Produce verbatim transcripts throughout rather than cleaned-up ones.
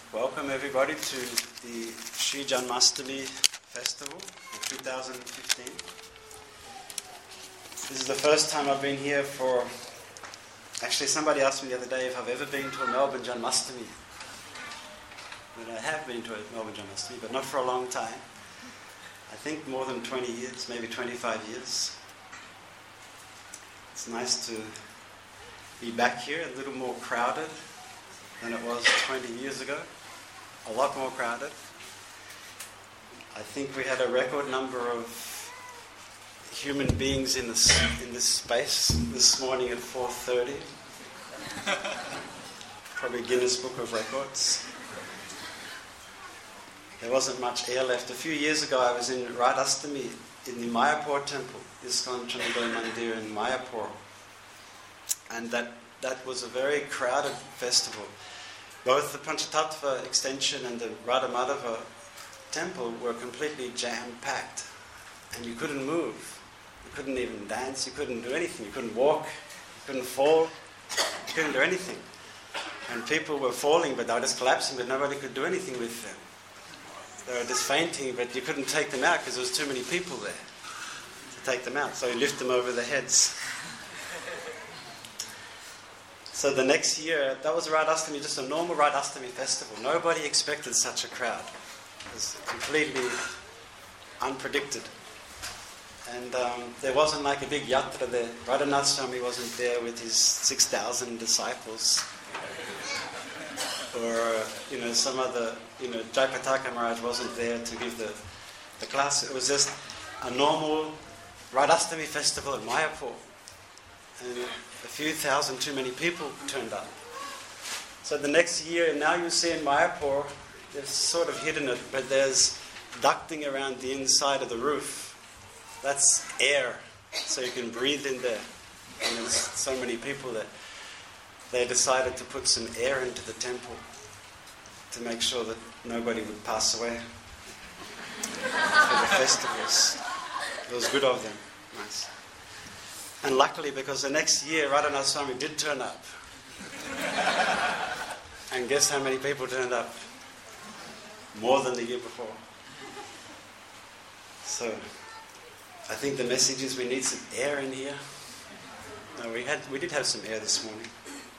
Welcome everybody to the Sri Janmashtami Festival of two thousand fifteen. This is the first time I've been here for... Actually, somebody asked me the other day if I've ever been to a Melbourne Janmashtami. But I have been to a Melbourne Janmashtami, but not for a long time. I think more than twenty years, maybe twenty-five years. It's nice to be back here, a little more crowded than it was twenty years ago. A lot more crowded. I think we had a record number of human beings in this in this space this morning at four thirty. Probably Guinness Book of Records. There wasn't much air left. A few years ago I was in Radhastami in the Mayapur temple, ISKCON Chandigarh Mandir in Mayapur. And that, that was a very crowded festival. Both the Panchatattva extension and the Radha Madhava temple were completely jam-packed. And you couldn't move. You couldn't even dance. You couldn't do anything. You couldn't walk. You couldn't fall. You couldn't do anything. And people were falling, but they were just collapsing, but nobody could do anything with them. They were just fainting, but you couldn't take them out because there was too many people there to take them out. So you lift them over their heads. So the next year, that was Radhastami, just a normal Radhastami festival. Nobody expected such a crowd. It was completely unpredicted. And um, there wasn't like a big yatra there. Radhanath Swami wasn't there with his six thousand disciples. Or, uh, you know, some other, you know, Jayapataka Maharaj wasn't there to give the, the class. It was just a normal Radhastami festival in Mayapur. And a few thousand too many people turned up. So the next year, now you see in Mayapur, they've sort of hidden it, but there's ducting around the inside of the roof. That's air, so you can breathe in there. And there's so many people there. They decided to put some air into the temple to make sure that nobody would pass away for the festivals. It was good of them. Nice. And luckily, because the next year Radhanath Swami did turn up. And guess how many people turned up? More than the year before. So, I think the message is we need some air in here. No, we had, we did have some air this morning.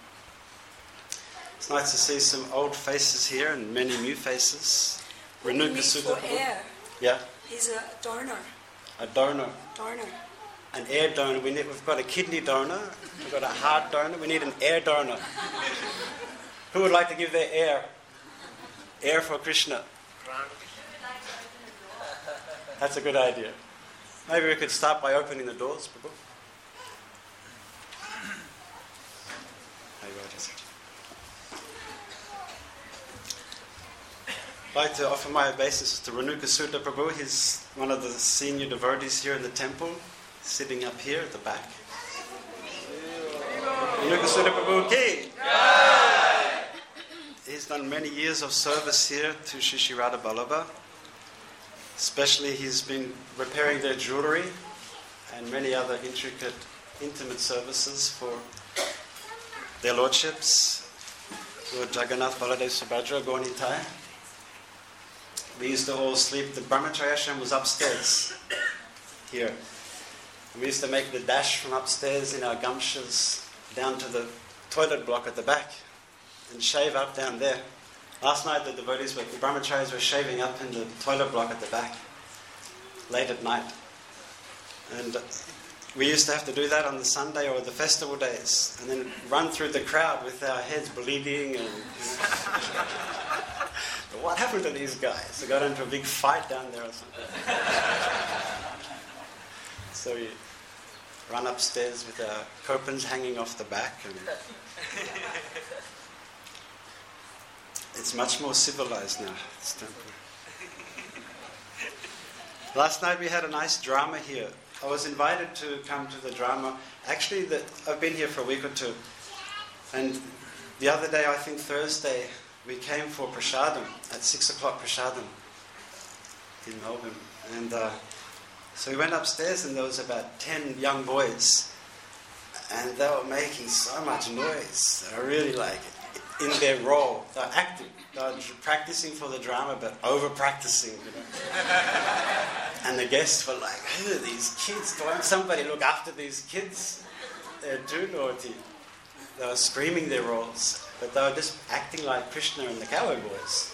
It's nice to see some old faces here and many new faces. What do you need for air? Yeah? He's a donor. A donor. Donor. An air donor. We need, we've got a kidney donor, we've got a heart donor, we need an air donor. Who would like to give their air? Air for Krishna. That's a good idea. Maybe we could start by opening the doors, Prabhu. I'd like to offer my obeisances to Renuka Sutta Prabhu. He's one of the senior devotees here in the temple, sitting up here at the back. Renuka Sutta Prabhu ki! He's done many years of service here to Shri Shri Radha Vallabha. Especially he's been repairing their jewellery and many other intricate, intimate services for their lordships, Lord Jagannath, Baladev, Subhadra, Gaur Nitai. We used to all sleep, the Brahmacharya ashram was upstairs, here. And we used to make the dash from upstairs in our gumshas down to the toilet block at the back and shave up down there. Last night the devotees, were, the Brahmacharis were shaving up in the toilet block at the back, late at night. And we used to have to do that on the Sunday or the festival days, and then run through the crowd with our heads bleeding. And but what happened to these guys? They got into a big fight down there or something. So we run upstairs with our kopans hanging off the back. And it's much more civilized now, this temple. Last night we had a nice drama here. I was invited to come to the drama. Actually, the, I've been here for a week or two. And the other day, I think Thursday, we came for prasadam at six o'clock prasadam in Melbourne. And uh, so we went upstairs and there was about ten young boys. And they were making so much noise. I really like it. in their role. They're acting. They're practicing for the drama, but over-practicing, you know. And the guests were like, who are these kids? Won't somebody look after these kids? They're too naughty. They were screaming their roles, but they were just acting like Krishna and the Cowboy Boys.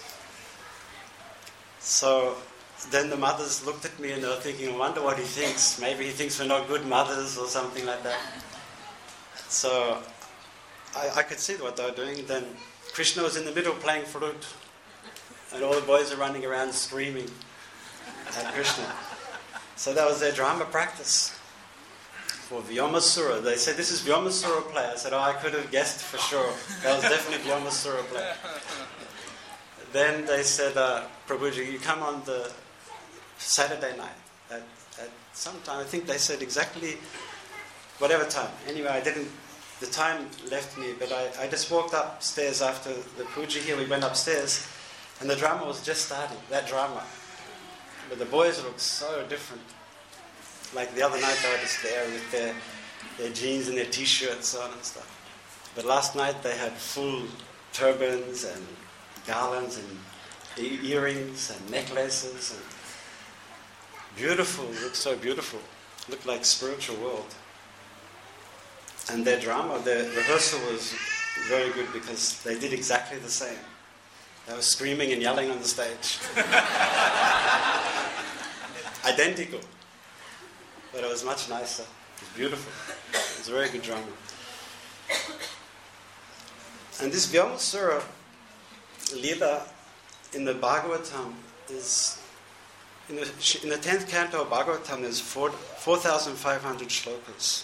So then the mothers looked at me and they were thinking, I wonder what he thinks. Maybe he thinks we're not good mothers or something like that. So I, I could see what they were doing. Then Krishna was in the middle playing flute, and all the boys are running around screaming at Krishna. So that was their drama practice for Vyomasura. They said, this is Vyomasura play. I said, oh, I could have guessed for sure. That was definitely Vyomasura play. Then they said, uh, Prabhuji, you come on the Saturday night at, at some time. I think they said exactly whatever time. Anyway, I didn't, the time left me, but I, I just walked upstairs after the puja here. We went upstairs, and the drama was just starting, that drama. But the boys looked so different. Like the other night, they were just there with their, their jeans and their t-shirts on and stuff. But last night, they had full turbans and garlands and e- earrings and necklaces. And beautiful, looked so beautiful. Looked like spiritual world. And their drama, their rehearsal was very good because they did exactly the same. They were screaming and yelling on the stage. Identical. But it was much nicer. It was beautiful. It was a very good drama. And this Vyomasura Lila in the Bhagavatam is, in the, in the tenth canto of Bhagavatam, there's four thousand five hundred shlokas.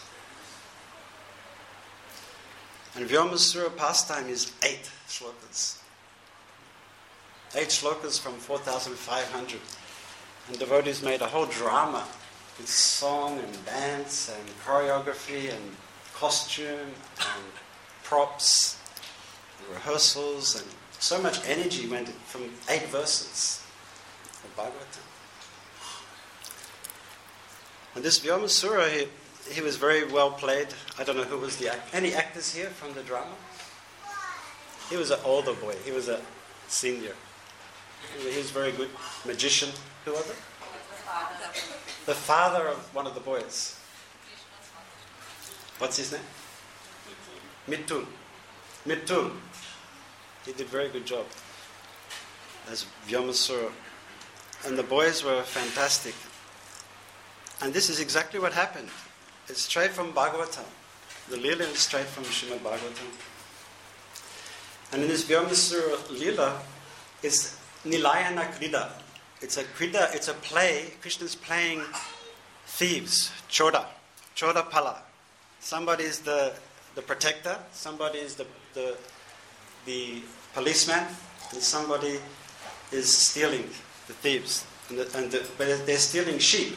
And Vyomasura pastime is eight shlokas. Eight shlokas from four thousand five hundred. And devotees made a whole drama with song and dance and choreography and costume and props and rehearsals, and so much energy went from eight verses of Bhagavatam. And this Vyomasura, he, he was very well played. I don't know who was the act. Any actors here from the drama? He was an older boy. He was a senior. He was a very good magician. Who was it? The father of one of the boys. What's his name? Mithun. Mithun. He did a very good job as Vyomasura. And the boys were fantastic. And this is exactly what happened. It's straight from Bhagavatam. The Leela is straight from Srimad Bhagavatam. And in this Vyomasura Leela, it's Nilayana Krida. It's a krida, it's a play. Krishna's playing thieves, choda, choda pala. Somebody is the, the protector, somebody is the, the, the policeman, and somebody is stealing, the thieves. And, the, and the, but they're stealing sheep.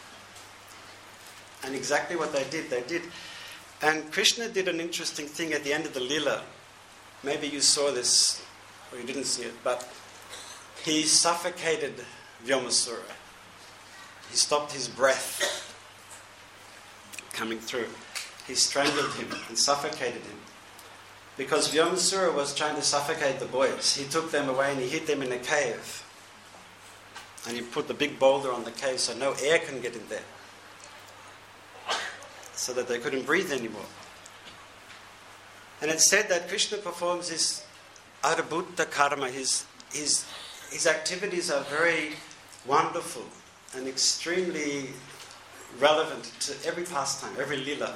And exactly what they did, they did. And Krishna did an interesting thing at the end of the Leela. Maybe you saw this, or you didn't see it, but he suffocated Vyomasura. He stopped his breath coming through. He strangled him and suffocated him. Because Vyomasura was trying to suffocate the boys. He took them away and he hid them in a cave. And he put the big boulder on the cave so no air can get in there. So that they couldn't breathe anymore. And it's said that Krishna performs his adbhuta karma, his, his, his activities are very wonderful and extremely relevant to every pastime, every lila.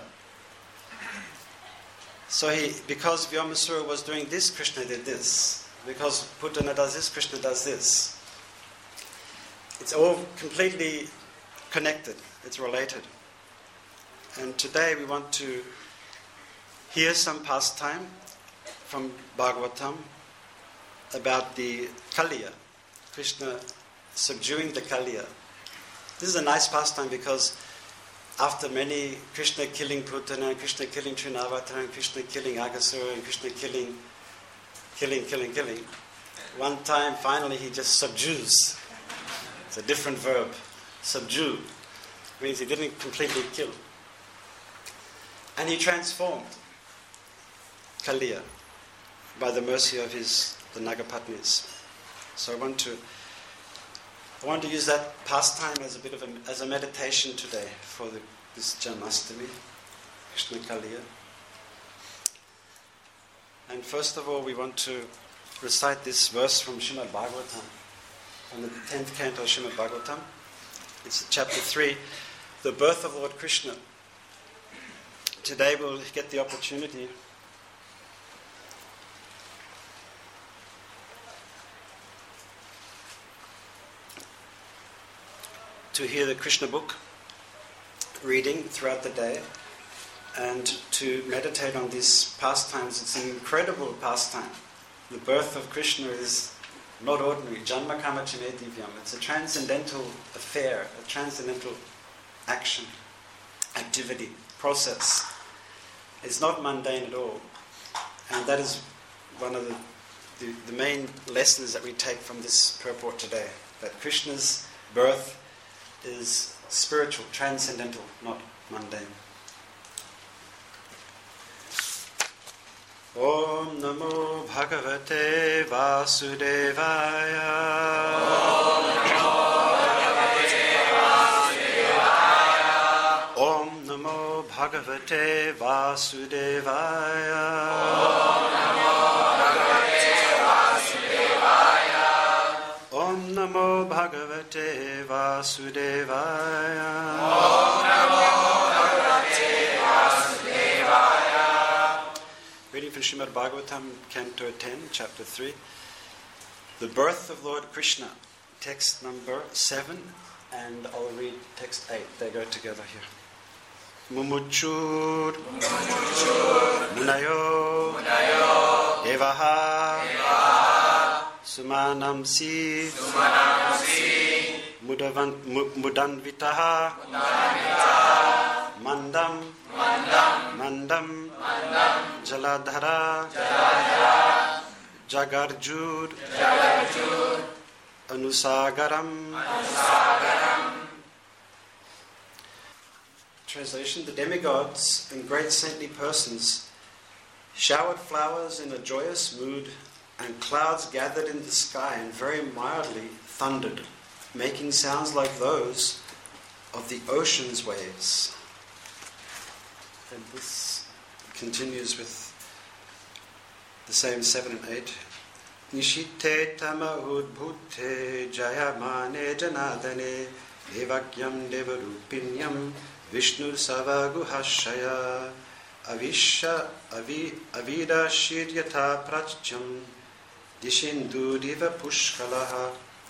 So he, because Vyomasura was doing this, Krishna did this. Because Putana does this, Krishna does this. It's all completely connected. It's related. And today we want to hear some pastime from Bhagavatam about the Kaliya, Krishna subduing the Kaliya. This is a nice pastime because after many Krishna killing Putana, Krishna killing Trinavata, Krishna killing Aghasura, and Krishna killing, killing, killing, killing, one time finally he just subdues. It's a different verb. Subdue means he didn't completely kill. And he transformed Kaliya. by the mercy of his the Nagapatnis. So I want to I want to use that pastime as a bit of a, as a meditation today for the, this Janmashtami, Krishna Kaliya. And first of all, we want to recite this verse from Srimad Bhagavatam, from the tenth canto of Srimad Bhagavatam. It's chapter three, the birth of Lord Krishna. Today we'll get the opportunity to hear the Krishna book reading throughout the day and to meditate on these pastimes. It's an incredible pastime. The birth of Krishna is not ordinary. Janma Kama Chime Divyam. It's a transcendental affair, a transcendental action, activity, process. It's not mundane at all. And that is one of the, the, the main lessons that we take from this purport today. That Krishna's birth is spiritual, transcendental, not mundane. Om Namo Bhagavate Vasudevaya. Om Namo Bhagavate Vasudevaya. Om Namo Bhagavate Vasudevaya. Om Namo Bhagavate Vasudevaya. Reading from Srimad Bhagavatam, Canto ten, Chapter three. The birth of Lord Krishna, text number seven, and I'll read text eight. They go together here. Mumuchur, Munayo, Devaha, Sumanamsi, Mudanvitaha, Mandam, Mandam, Jaladhara, Jagarjud, Anusagaram. Translation: the demigods and great saintly persons showered flowers in a joyous mood, and clouds gathered in the sky and very mildly thundered, making sounds like those of the ocean's waves. And this continues with the same seven and eight. Nishite tama udbhute jayamane janadane devakyam devarupinyam Vishnu Savaguhashaya Avisha Avi Avida Shiryata Pracham Dishindu Diva Pushkalaha.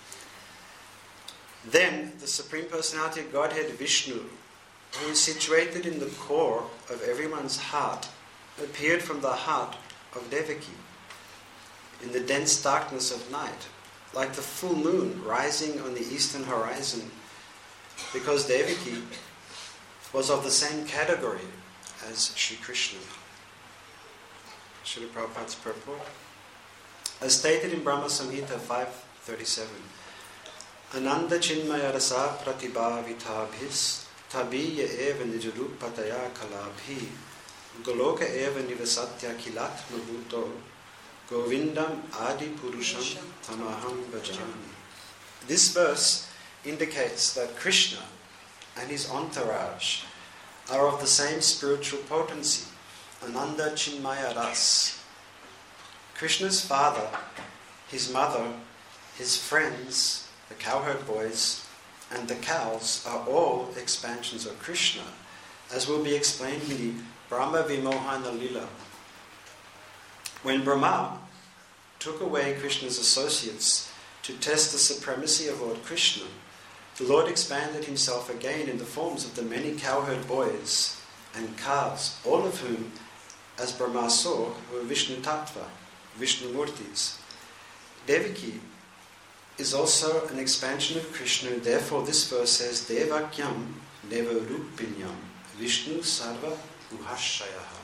Then the Supreme Personality of Godhead Vishnu, who is situated in the core of everyone's heart, appeared from the heart of Devaki in the dense darkness of night, like the full moon rising on the eastern horizon, because Devaki was of the same category as Sri Krishna. Srila Prabhupada's purport. As stated in Brahma Samhita five thirty-seven, Ananda Chinmaya Rasa Pratibhavitabhis Tabiya Eva Nijarupataya Kalabhi Goloka Eva Nivasatya Kilatma Bhuto Govindam Adi Purusham Tamaham Bhajami. This verse indicates that Krishna and his entourage are of the same spiritual potency, Ananda Chinmaya Ras. Krishna's father, his mother, his friends, the cowherd boys, and the cows are all expansions of Krishna, as will be explained in the Brahma Vimohana Lila. When Brahma took away Krishna's associates to test the supremacy of Lord Krishna, the Lord expanded himself again in the forms of the many cowherd boys and calves, all of whom, as Brahma saw, were Vishnu Tattva, Vishnu Murtis. Devaki is also an expansion of Krishna, and therefore this verse says, Devakyam Devarupinyam Vishnu Sarva Guhashayaha.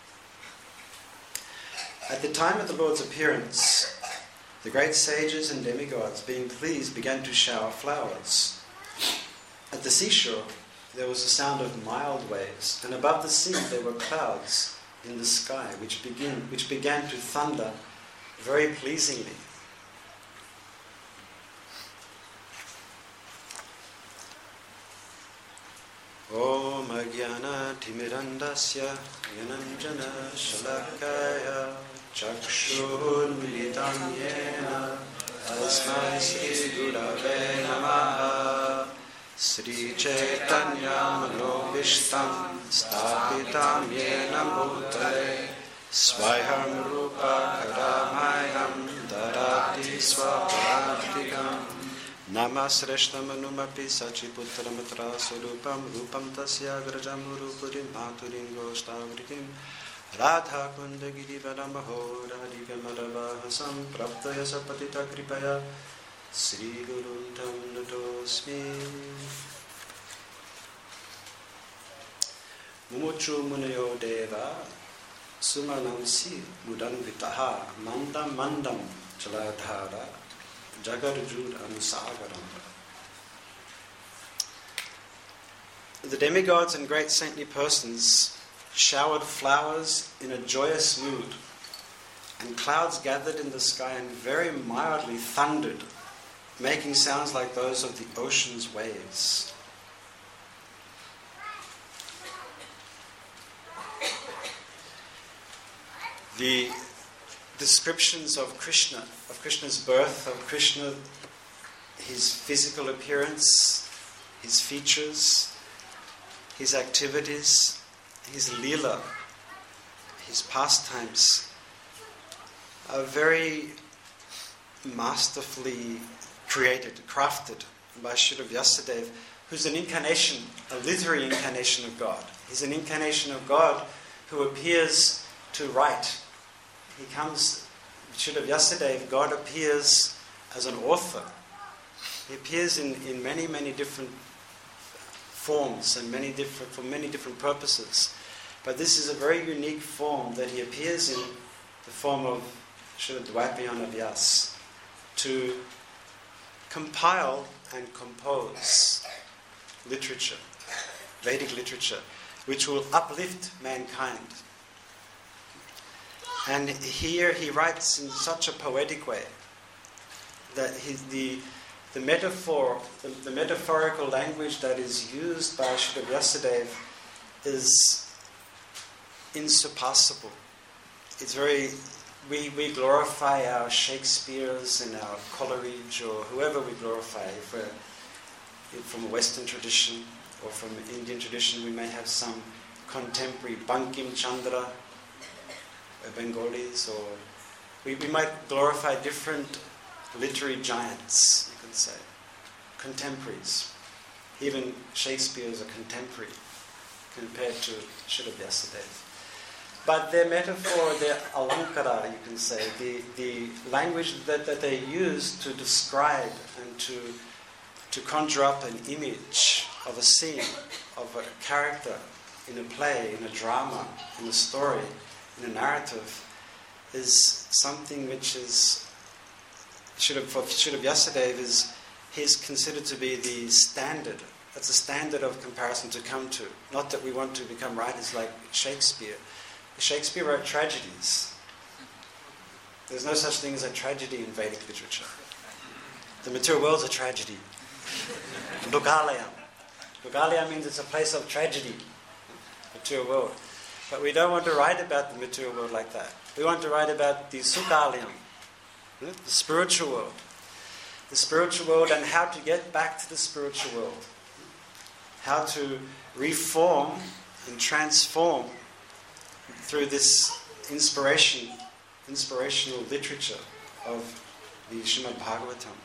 At the time of the Lord's appearance, the great sages and demigods, being pleased, began to shower flowers. At the seashore, there was a sound of mild waves, and above the sea there were clouds in the sky, which begin, which began to thunder very pleasingly. Om Ajnana Timirandasya Yananjana Shalakaya Chakshur Militam Yena Tasmai Sri Gurave Namaha Sri Chaitanya Manobishtam Stapitam Yena Bhutale Swayam Rupa Karamayam Darati Swapartikam Namasreshtam Anumapi Sachiputramatra Surupam Rupam Tasya Grajam Rupurim Maturingo Stavrikim Radha Kundagiri Varamaho Radhika Maravahasam Praptaya Sapatita Kripaya Sri Guruntam Natosmi Mumuchu Munayo Deva Sumanamsi Mudanvitaha Mandam Mandam Chaladhara Jagarjud Anusagaram. The demigods and great saintly persons showered flowers in a joyous mood, and clouds gathered in the sky and very mildly thundered, making sounds like those of the ocean's waves. The descriptions of Krishna, of Krishna's birth, of Krishna, his physical appearance, his features, his activities, his lila, his pastimes, are very masterfully created, crafted by Srila Vyasadeva, who's an incarnation, a literary incarnation of God. He's an incarnation of God who appears to write. He comes, Srila Vyasadeva, God appears as an author. He appears in, in many, many different forms and many different for many different purposes. But this is a very unique form that he appears in, the form of Srila Dvaipayana Vyasa, to compile and compose literature, Vedic literature, which will uplift mankind. And here he writes in such a poetic way that he, the the metaphor, the, the metaphorical language that is used by Srila Vyasadeva is insurpassable. It's very, we, we glorify our Shakespeare's and our Coleridge or whoever we glorify. If we're from a Western tradition or from an Indian tradition, we may have some contemporary Bankim Chandra, Bengalis, or we, we might glorify different literary giants, you could say, contemporaries. Even Shakespeare is a contemporary compared to Srila Vyasadeva. But their metaphor, their alankara, you can say, the, the language that, that they use to describe and to, to conjure up an image of a scene, of a character in a play, in a drama, in a story, in a narrative, is something which is, should have, for Srila Vyasadeva, is he's considered to be the standard. That's a standard of comparison to come to. Not that we want to become writers like Shakespeare. Shakespeare wrote tragedies. There's no such thing as a tragedy in Vedic literature. The material world's a tragedy. Lokalayam. Lokalayam means it's a place of tragedy. Material world. But we don't want to write about the material world like that. We want to write about the Sukhalayam, the spiritual world. The spiritual world and how to get back to the spiritual world. How to reform and transform through this inspiration, inspirational literature of the Srimad Bhagavatam.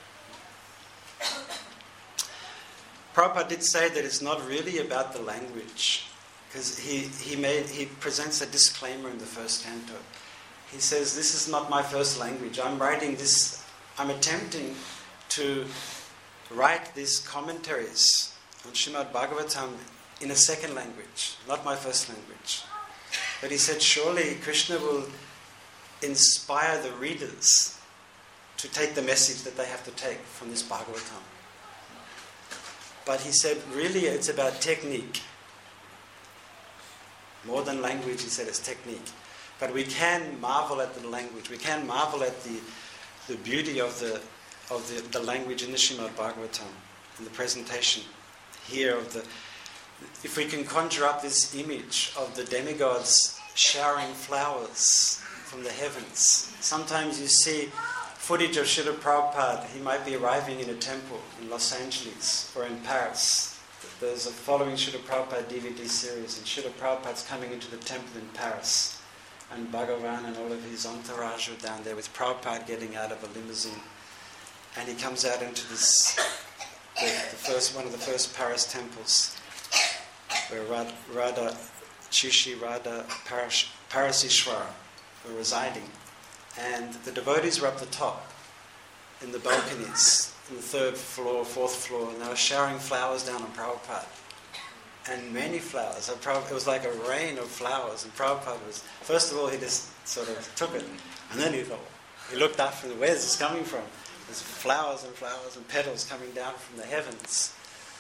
Prabhupada did say that it's not really about the language, because he, he made he presents a disclaimer in the first canto. He says, this is not my first language. I'm writing this, I'm attempting to write these commentaries on Srimad Bhagavatam in a second language, not my first language. But he said, surely Krishna will inspire the readers to take the message that they have to take from this Bhagavatam. But he said, really it's about technique. More than language, he said, it's technique. But we can marvel at the language. We can marvel at the the beauty of the of the, the language in the Srimad Bhagavatam, in the presentation here of the. If we can conjure up this image of the demigods showering flowers from the heavens. Sometimes you see footage of Srila Prabhupada. He might be arriving in a temple in Los Angeles or in Paris. There's a following Srila Prabhupada D V D series, and Srila Prabhupada's coming into the temple in Paris. And Bhagavan and all of his entourage are down there with Prabhupada getting out of a limousine. And he comes out into this, the, the first one of the first Paris temples, where Radha, Radha Shishi Radha Parash, Parasishwara were residing. And the devotees were up the top, in the balconies, in the third floor, fourth floor, and they were showering flowers down on Prabhupada. And many flowers. So Prabhupada, it was like a rain of flowers. And Prabhupada was, first of all, he just sort of took it. And then he thought, he looked up from the, where's this coming from? There's flowers and flowers and petals coming down from the heavens.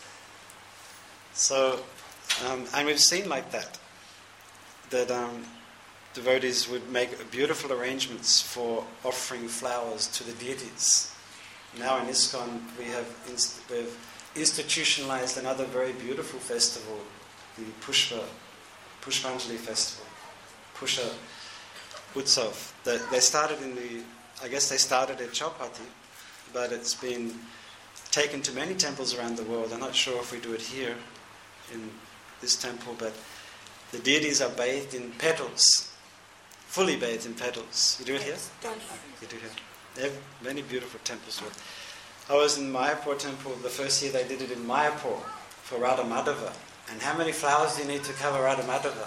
So, um, and we've seen like that, that um, devotees would make beautiful arrangements for offering flowers to the deities. Now in ISKCON we have inst- we've institutionalized another very beautiful festival, the Pushpa, Pushpanjali festival, Pusha Utsav. They, they started in the, I guess they started at Chaupati, but it's been taken to many temples around the world. I'm not sure if we do it here in this temple, but the deities are bathed in petals, fully bathed in petals. You do it here? You do it here. They have many beautiful temples with. I was in Mayapur temple the first year they did it in Mayapur for Radha Madhava. And how many flowers do you need to cover Radha Madhava?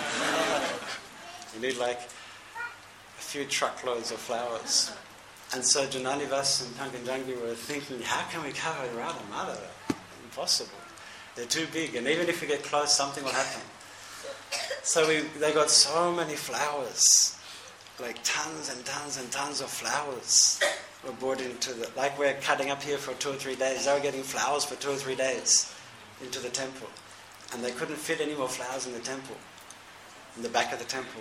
You need like a few truckloads of flowers. And so Jananivas and Pankanjangi were thinking, how can we cover Radha Madhava? Impossible. They're too big, and even if we get close, something will happen. So we, they got so many flowers, like tons and tons and tons of flowers were brought into the, like we're cutting up here for two or three days, they were getting flowers for two or three days into the temple. And they couldn't fit any more flowers in the temple, in the back of the temple.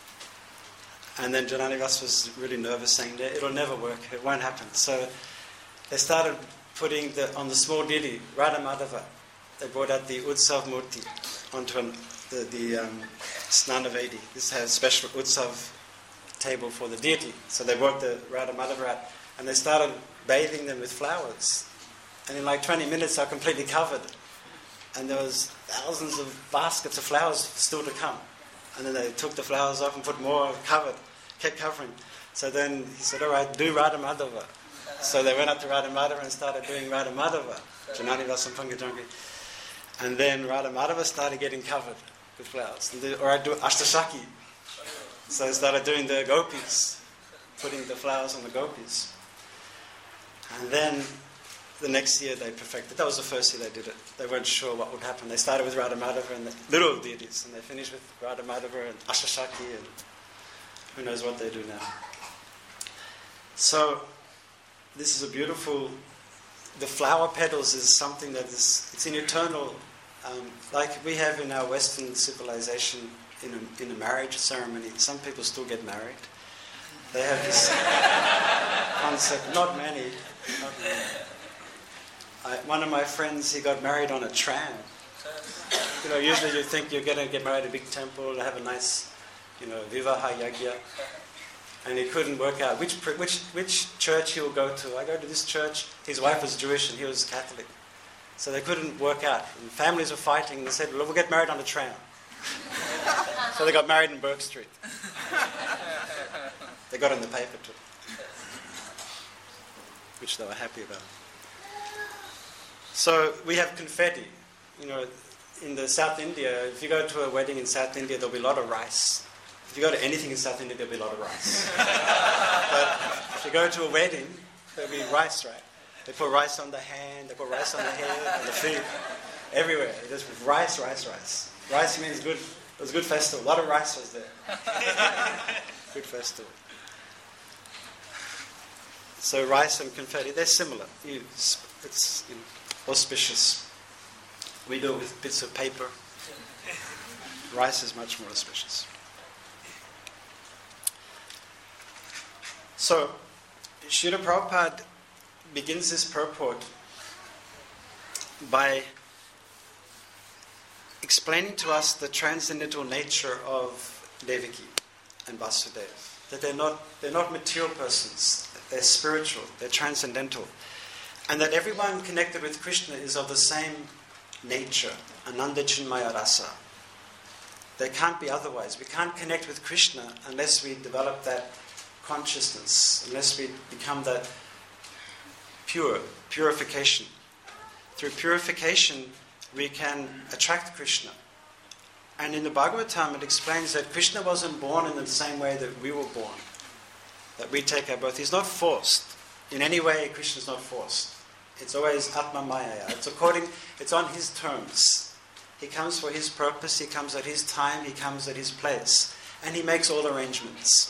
And then Jananivas was really nervous, saying, it'll never work, it won't happen. So they started putting the, on the small deity, Radha Madhava, they brought out the Utsav Murti onto an, the, the um, Snanavedi. This has a special Utsav table for the deity. So they brought the Radha Madhava out, and they started bathing them with flowers. And in like twenty minutes, they're completely covered. And there was thousands of baskets of flowers still to come. And then they took the flowers off and put more, covered, kept covering. So then he said, all right, do Radha Madhava. So they went up to Radha Madhava and started doing Radha Madhava, Jananivas and Pankanjangi. And then Radha Madhava started getting covered with flowers. And they, all right, do Ashtashaki. So they started doing the gopis, putting the flowers on the gopis. And then the next year they perfected. That was the first year they did it. They weren't sure what would happen. They started with Radha Madhava and the little deities, and they finished with Radha Madhava and Ashashaki, and who knows what they do now. So this is a beautiful. The flower petals is something that is, it's an eternal, um, like we have in our Western civilization in a, in a marriage ceremony. Some people still get married. They have this concept, not many. Not many. I, one of my friends, he got married on a tram. You know, usually you think you're going to get married at a big temple, have a nice, you know, vivaha yagya. And he couldn't work out which which which church he will go to. I go to this church. His wife was Jewish and he was Catholic. So they couldn't work out. And families were fighting and they said, well, we'll get married on a tram. So they got married in Burke Street. They got in the paper too, which they were happy about. So we have confetti. You know, in the South India, if you go to a wedding in South India, there'll be a lot of rice. If you go to anything in South India, there'll be a lot of rice. But if you go to a wedding, there'll be rice, right? They put rice on the hand, they put rice on the head, on the feet, everywhere. Just rice, rice, rice. Rice means good. It was a good festival. A lot of rice was there. Good festival. So rice and confetti, they're similar. It's you know, auspicious. We do it with bits of paper. Rice is much more auspicious. So, Srila Prabhupada begins this purport by explaining to us the transcendental nature of Devaki and Vasudeva. That they're not they're not material persons, they're spiritual, they're transcendental. And that everyone connected with Krishna is of the same nature, Ananda Chinmaya Rasa. There can't be otherwise. We can't connect with Krishna unless we develop that consciousness, unless we become that pure, purification. Through purification, we can attract Krishna. And in the Bhagavatam, it explains that Krishna wasn't born in the same way that we were born, that we take our birth. He's not forced. In any way, Krishna is not forced. It's always Atma Maya. It's according, it's on his terms. He comes for his purpose, he comes at his time, he comes at his place. And he makes all arrangements.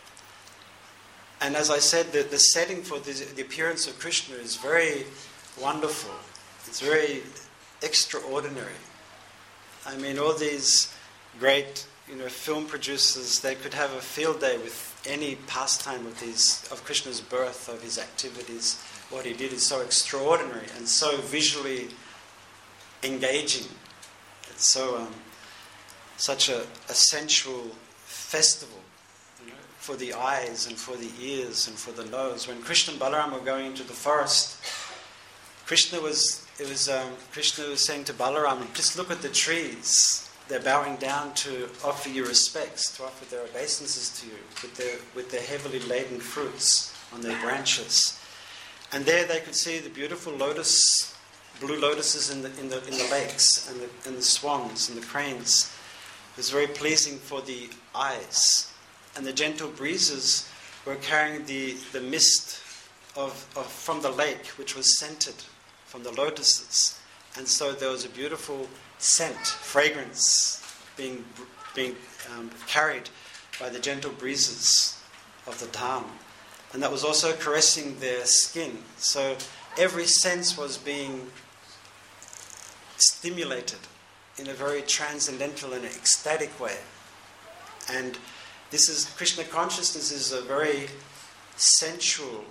And as I said, the, the setting for the, the appearance of Krishna is very wonderful. It's very extraordinary. I mean, all these great, you know, film producers, they could have a field day with any pastime of these, of Krishna's birth, of his activities. What he did is so extraordinary and so visually engaging. It's so um, such a, a sensual festival, you know, for the eyes and for the ears and for the nose. When Krishna and Balaram were going into the forest, Krishna was it was um, Krishna was saying to Balaram, just look at the trees. They're bowing down to offer you respects, to offer their obeisances to you with their with their heavily laden fruits on their branches. And there they could see the beautiful lotus, blue lotuses in the in the in the lakes and the and the swans and the cranes. It was very pleasing for the eyes. And the gentle breezes were carrying the, the mist of, of from the lake, which was scented from the lotuses. And so there was a beautiful scent, fragrance being being um, carried by the gentle breezes of the Dham. And that was also caressing their skin. So every sense was being stimulated in a very transcendental and ecstatic way. And this is, Krishna consciousness is a very sensual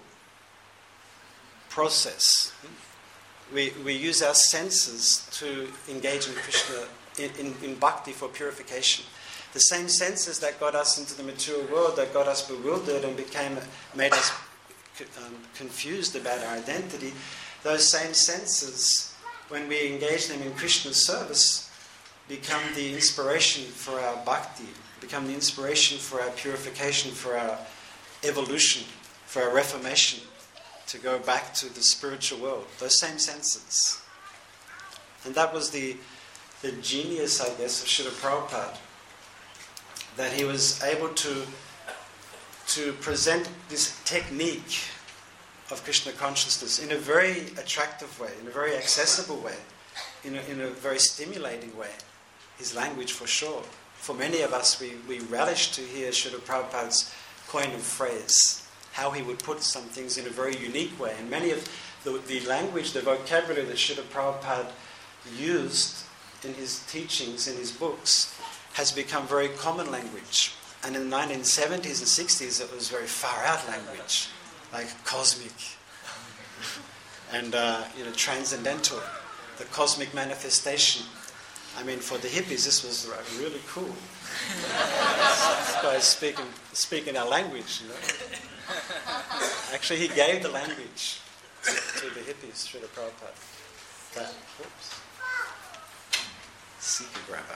process. We we use our senses to engage in Krishna, in, in, in bhakti for purification. The same senses that got us into the material world, that got us bewildered and became, made us um, confused about our identity, those same senses, when we engage them in Krishna's service, become the inspiration for our bhakti, become the inspiration for our purification, for our evolution, for our reformation, to go back to the spiritual world. Those same senses. And that was the, the genius, I guess, of Srila Prabhupada, that he was able to, to present this technique of Krishna consciousness in a very attractive way, in a very accessible way, in a, in a very stimulating way. His language, for sure. For many of us, we, we relish to hear Srila Prabhupada's coin of phrase, how he would put some things in a very unique way. And many of the, the language, the vocabulary that Srila Prabhupada used in his teachings, in his books, has become very common language. And in the nineteen seventies and sixties, it was very far-out language, like cosmic and uh, you know, transcendental, the cosmic manifestation. I mean, for the hippies, this was really cool. This guy speaking speaking our language, you know. Actually, he gave the language to, to the hippies, Srila Prabhupada. That, whoops, Seeker grabber.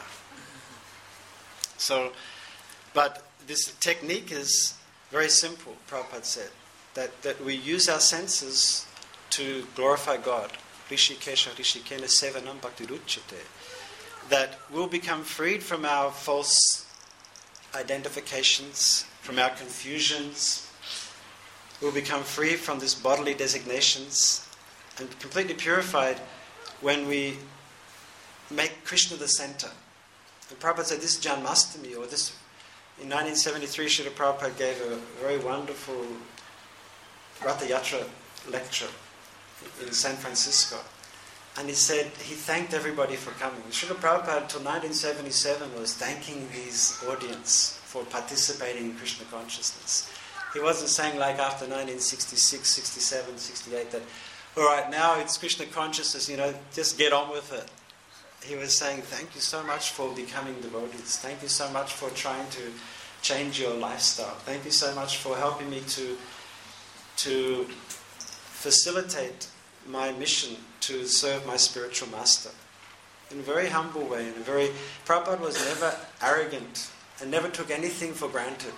So, but this technique is very simple, Prabhupada said, that, that we use our senses to glorify God. Rishikesha Rishikena Sevanam Bhaktiruchyate. That we'll become freed from our false identifications, from our confusions. We'll become free from these bodily designations and completely purified when we make Krishna the center. And Prabhupada said this Janmastami, or this, in nineteen seventy-three, Srila Prabhupada gave a very wonderful Ratha Yatra lecture in San Francisco. And he said, he thanked everybody for coming. Srila Prabhupada until nineteen seventy-seven was thanking his audience for participating in Krishna consciousness. He wasn't saying like after nineteen sixty-six, sixty-seven, sixty-eight that, all right, now it's Krishna consciousness, you know, just get on with it. He was saying, thank you so much for becoming devotees. Thank you so much for trying to change your lifestyle. Thank you so much for helping me to, to facilitate my mission to serve my spiritual master. In a very humble way, in a very... Prabhupada was never arrogant and never took anything for granted.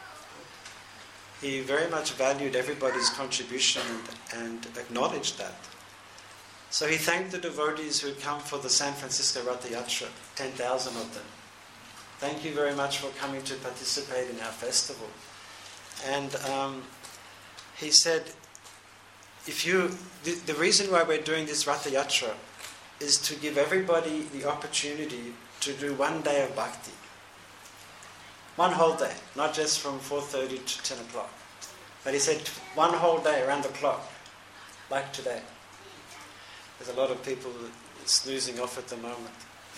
He very much valued everybody's contribution and, and acknowledged that. So he thanked the devotees who had come for the San Francisco Ratha Yatra, ten thousand of them. Thank you very much for coming to participate in our festival. And um, he said, if you, the, the reason why we're doing this Ratha Yatra is to give everybody the opportunity to do one day of bhakti. One whole day, not just from four thirty to ten o'clock. But he said one whole day around the clock, like today. There's a lot of people snoozing off at the moment.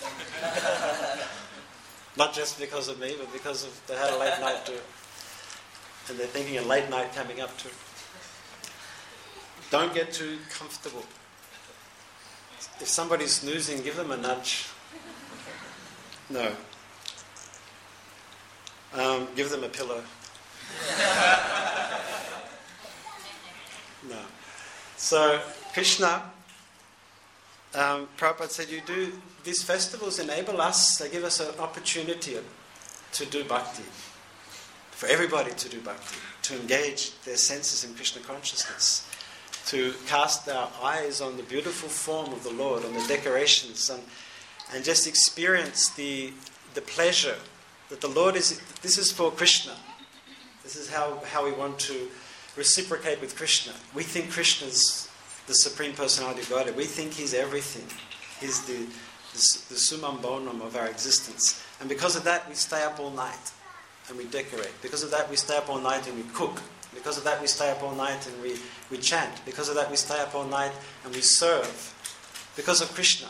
Not just because of me, but because of they had a late night too. And they're thinking a late night coming up too. Don't get too comfortable. If somebody's snoozing, give them a nudge. No. Um, give them a pillow. No. So, Krishna, um, Prabhupada said, you do, these festivals enable us, they give us an opportunity to do bhakti. For everybody to do bhakti. To engage their senses in Krishna consciousness. To cast our eyes on the beautiful form of the Lord, on the decorations, and, and just experience the the pleasure that the Lord is... This is for Krishna. This is how, how we want to reciprocate with Krishna. We think Krishna's the Supreme Personality of Godhead. We think He's everything. He's the, the, the summum bonum of our existence. And because of that, we stay up all night and we decorate. Because of that, we stay up all night and we cook. Because of that, we stay up all night and we, we chant. Because of that, we stay up all night and we serve. Because of Krishna.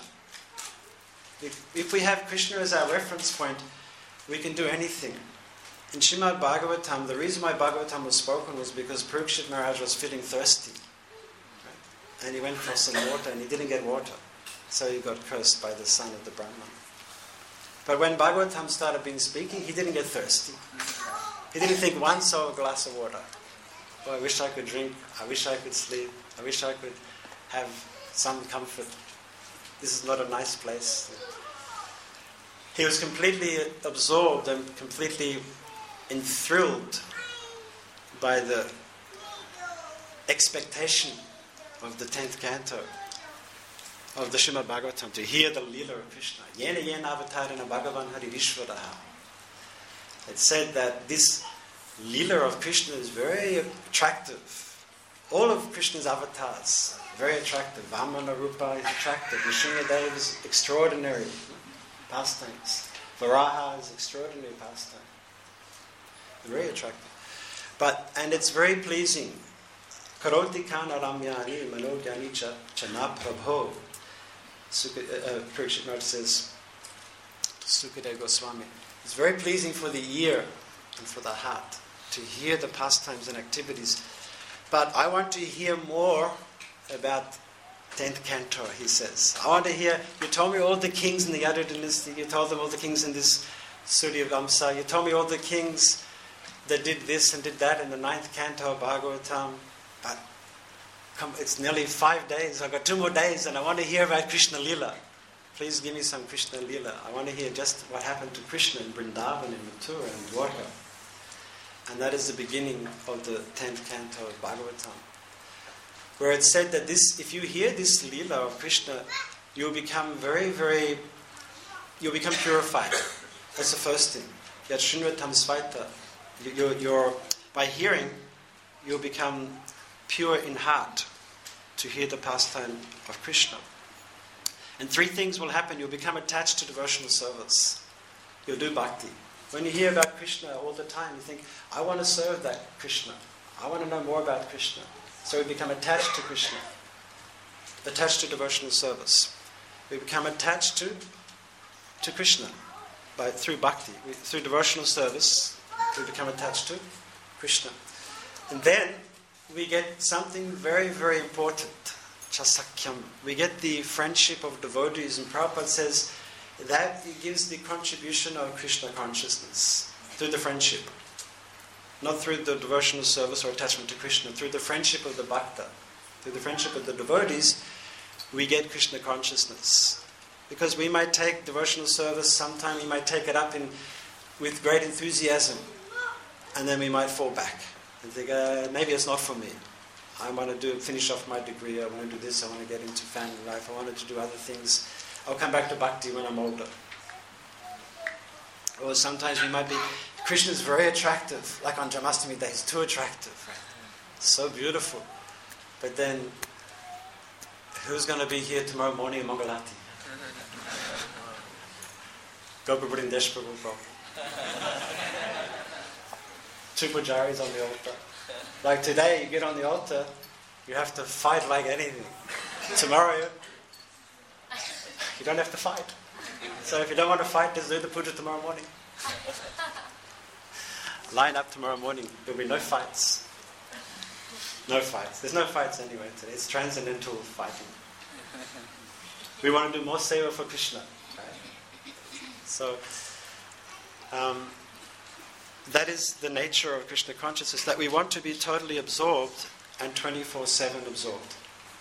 If, if we have Krishna as our reference point, we can do anything. In Srimad Bhagavatam, the reason why Bhagavatam was spoken was because Parikshit Maharaj was feeling thirsty. Right? And he went for some water and he didn't get water. So he got cursed by the son of the Brahman. But when Bhagavatam started being speaking, he didn't get thirsty. He didn't think once of a glass of water. Oh, I wish I could drink. I wish I could sleep. I wish I could have some comfort. This is not a nice place. He was completely absorbed and completely enthralled by the expectation of the tenth canto of the Srimad Bhagavatam, to hear the Leela of Krishna. Yena yena avatarena Bhagavan Hari Vishwaraha. It said that this Leela of Krishna is very attractive. All of Krishna's avatars, very attractive. Vamana Rupa is attractive. Nrsimhadev is extraordinary pastimes. Varaha is extraordinary pastime. Very attractive. But, and it's very pleasing. Karoti kana ramyani manodhyani cha chana prabho. Parikshit Maharaj says, Sukadeva Goswami. It's very pleasing for the ear and for the heart to hear the pastimes and activities. But I want to hear more about tenth canto, he says. I want to hear, you told me all the kings in the Yadu dynasty, you told them all the kings in this Surya Vamsa, you told me all the kings that did this and did that in the ninth canto of Bhagavatam. But come, it's nearly five days, I've got two more days and I want to hear about Krishna Lila. Please give me some Krishna Lila. I want to hear just what happened to Krishna in Vrindavan, in Mathura, and Dwarka. And that is the beginning of the tenth canto of Bhagavatam, where it said that this, if you hear this Leela of Krishna, you'll become very, very, you'll become purified. That's the first thing. Yat Shrunvatam Svaita. You're, you're, by hearing, you'll become pure in heart to hear the pastime of Krishna. And three things will happen. You'll become attached to devotional service. You'll do bhakti. When you hear about Krishna all the time, you think, I want to serve that Krishna. I want to know more about Krishna. So we become attached to Krishna. Attached to devotional service. We become attached to, to Krishna by, through bhakti. We, through devotional service, we become attached to Krishna. And then we get something very, very important. Chasakyam. We get the friendship of devotees, and Prabhupada says that it gives the contribution of Krishna consciousness through the friendship. Not through the devotional service or attachment to Krishna, through the friendship of the bhakta, through the friendship of the devotees, we get Krishna consciousness. Because we might take devotional service, sometime we might take it up in with great enthusiasm, and then we might fall back and think, uh, maybe it's not for me. I want to do finish off my degree, I want to do this, I want to get into family life, I wanted to do other things. I'll come back to bhakti when I'm older. Or sometimes we might be, Krishna is very attractive, like on Janmashtami Day, he's too attractive, right? So beautiful. But then, who's going to be here tomorrow morning in Mangalati? Gopa Brindesh Prabhu Prabhu. Two pujaris on the altar. Like today, you get on the altar, you have to fight like anything. Tomorrow, you don't have to fight. So if you don't want to fight, just do the puja tomorrow morning. Line up tomorrow morning. There'll be no fights. No fights. There's no fights anyway today. It's transcendental fighting. We want to do more seva for Krishna. Right? So, um, that is the nature of Krishna consciousness, that we want to be totally absorbed and twenty-four seven absorbed.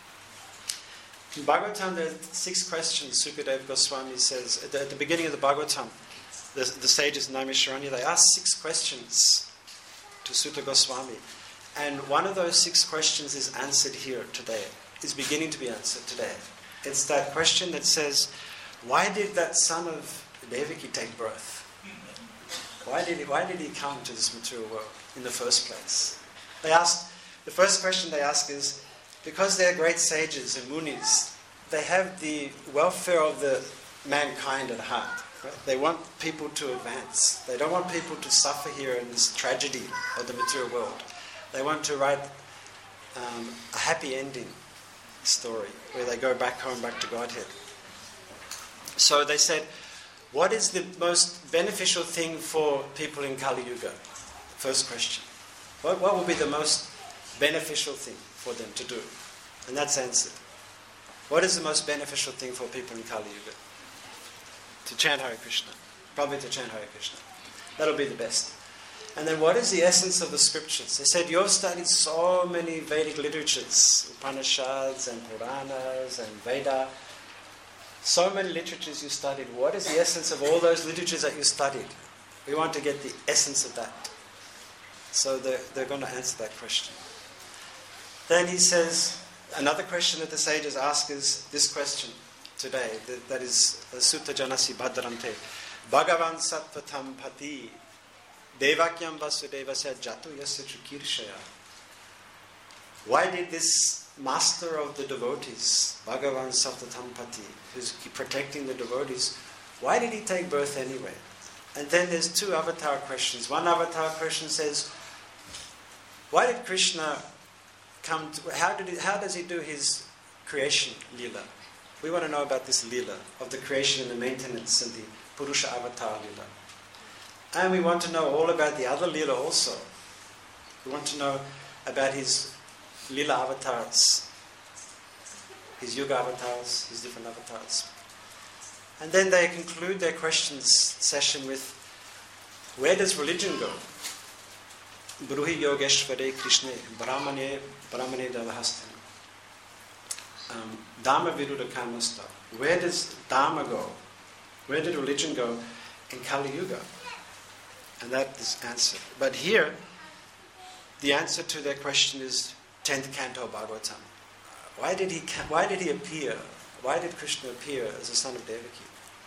In Bhagavatam, there are six questions. Sukadeva Goswami says, at the, at the beginning of the Bhagavatam, the, the sages in Naimisharanya, they ask six questions to Sutta Goswami. And one of those six questions is answered here today, is beginning to be answered today. It's that question that says, why did that son of Devaki take birth? Why did he, why did he come to this material world in the first place? They ask, the first question they ask is, because they're great sages and munis, they have the welfare of the mankind at heart. Right? They want people to advance. They don't want people to suffer here in this tragedy of the material world. They want to write um, a happy ending story where they go back home, back to Godhead. So they said, what is the most beneficial thing for people in Kali Yuga? First question. What, what will be the most beneficial thing for them to do? And that's answered. What is the most beneficial thing for people in Kali Yuga? To chant Hare Krishna. Probably to chant Hare Krishna. That'll be the best. And then what is the essence of the scriptures? They said, you've studied so many Vedic literatures, Upanishads and Puranas and Veda. So many literatures you studied. What is the essence of all those literatures that you studied? We want to get the essence of that. So they're, they're going to answer that question. Then he says, another question that the sages ask is this question today. That, that is Sutta Janasi Bhadraante. Bhagavan Sattvatam Pati Devakyam Vasudevasya Jatu Yasya Chukirshaya. Why did this master of the devotees, Bhagavan Sattvatam Pati, who's protecting the devotees, why did he take birth anyway? And then there's two avatar questions. One avatar question says, why did Krishna come to, how did he, how does he do his creation lila? We want to know about this lila of the creation and the maintenance and the Purusha avatar lila. And we want to know all about the other lila also. We want to know about his lila avatars, his yuga avatars, his different avatars. And then they conclude their questions session with, where does religion go? Bruhi Yogeshvare Krishna Brahmane Brahmane Dalahastana. Um, Dharma Viruddha Kamasta. Where does Dharma go? Where did religion go in Kali Yuga? And that is answered. But here, the answer to their question is tenth canto of Bhagavatam. Why did he? Why did he appear? Why did Krishna appear as the son of Devaki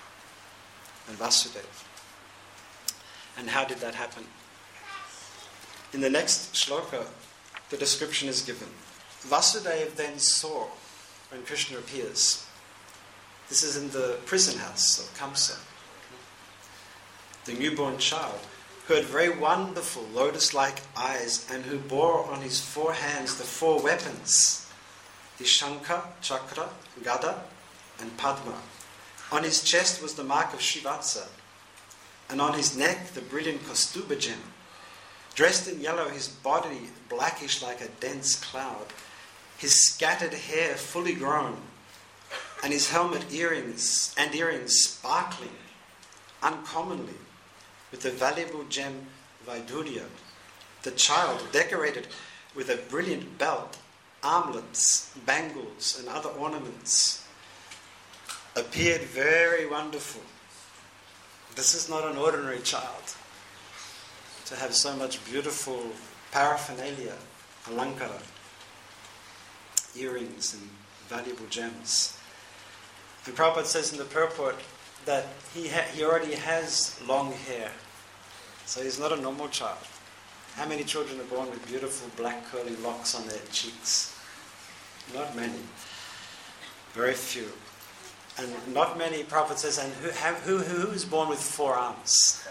and Vasudeva? And how did that happen? In the next shloka, the description is given. Vasudeva then saw when Krishna appears. This is in the prison house of Kamsa. The newborn child, who had very wonderful lotus-like eyes and who bore on his four hands the four weapons, the Shankha, Chakra, Gada, and Padma. On his chest was the mark of Shivatsa, and on his neck the brilliant Kaustubha gem. Dressed in yellow, his body blackish like a dense cloud, his scattered hair fully grown, and his helmet earrings and earrings sparkling uncommonly with the valuable gem Vaidurya. The child, decorated with a brilliant belt, armlets, bangles, and other ornaments, appeared very wonderful. This is not an ordinary child. To have so much beautiful paraphernalia, alankara, earrings and valuable gems. And Prabhupada says in the purport that he ha- he already has long hair, so he's not a normal child. How many children are born with beautiful black curly locks on their cheeks? Not many. Very few. And not many, Prabhupada says, and who, who, who is born with four arms?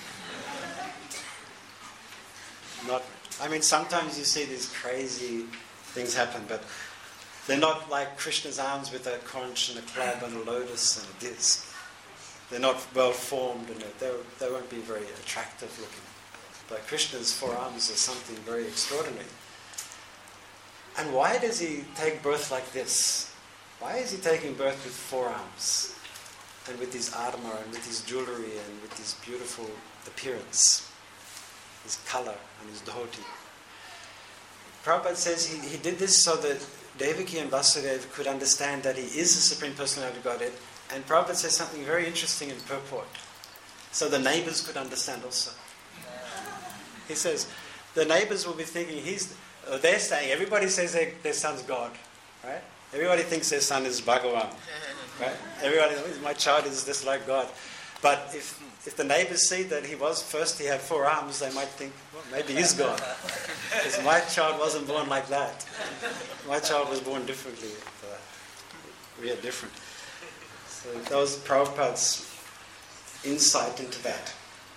Not, I mean, sometimes you see these crazy things happen, but they're not like Krishna's arms with a conch and a club and a lotus and a disc. They're not well formed and they they won't be very attractive looking. But Krishna's four arms are something very extraordinary. And why does he take birth like this? Why is he taking birth with four arms? And with his armor and with his jewelry and with his beautiful appearance, his color and his dhoti. Prabhupada says he, he did this so that Devaki and Vasudeva could understand that he is the Supreme Personality of Godhead. And Prabhupada says something very interesting in purport. So the neighbors could understand also. He says, the neighbors will be thinking, he's, uh, they're saying, everybody says their, their son's God, right? Everybody thinks their son is Bhagavan, right? Everybody thinks my child is just like God. But if if the neighbors see that he was, first he had four arms, they might think, well, maybe he's God. Because my child wasn't born like that. My child was born differently. Uh, we are different. So that was Prabhupada's insight into that.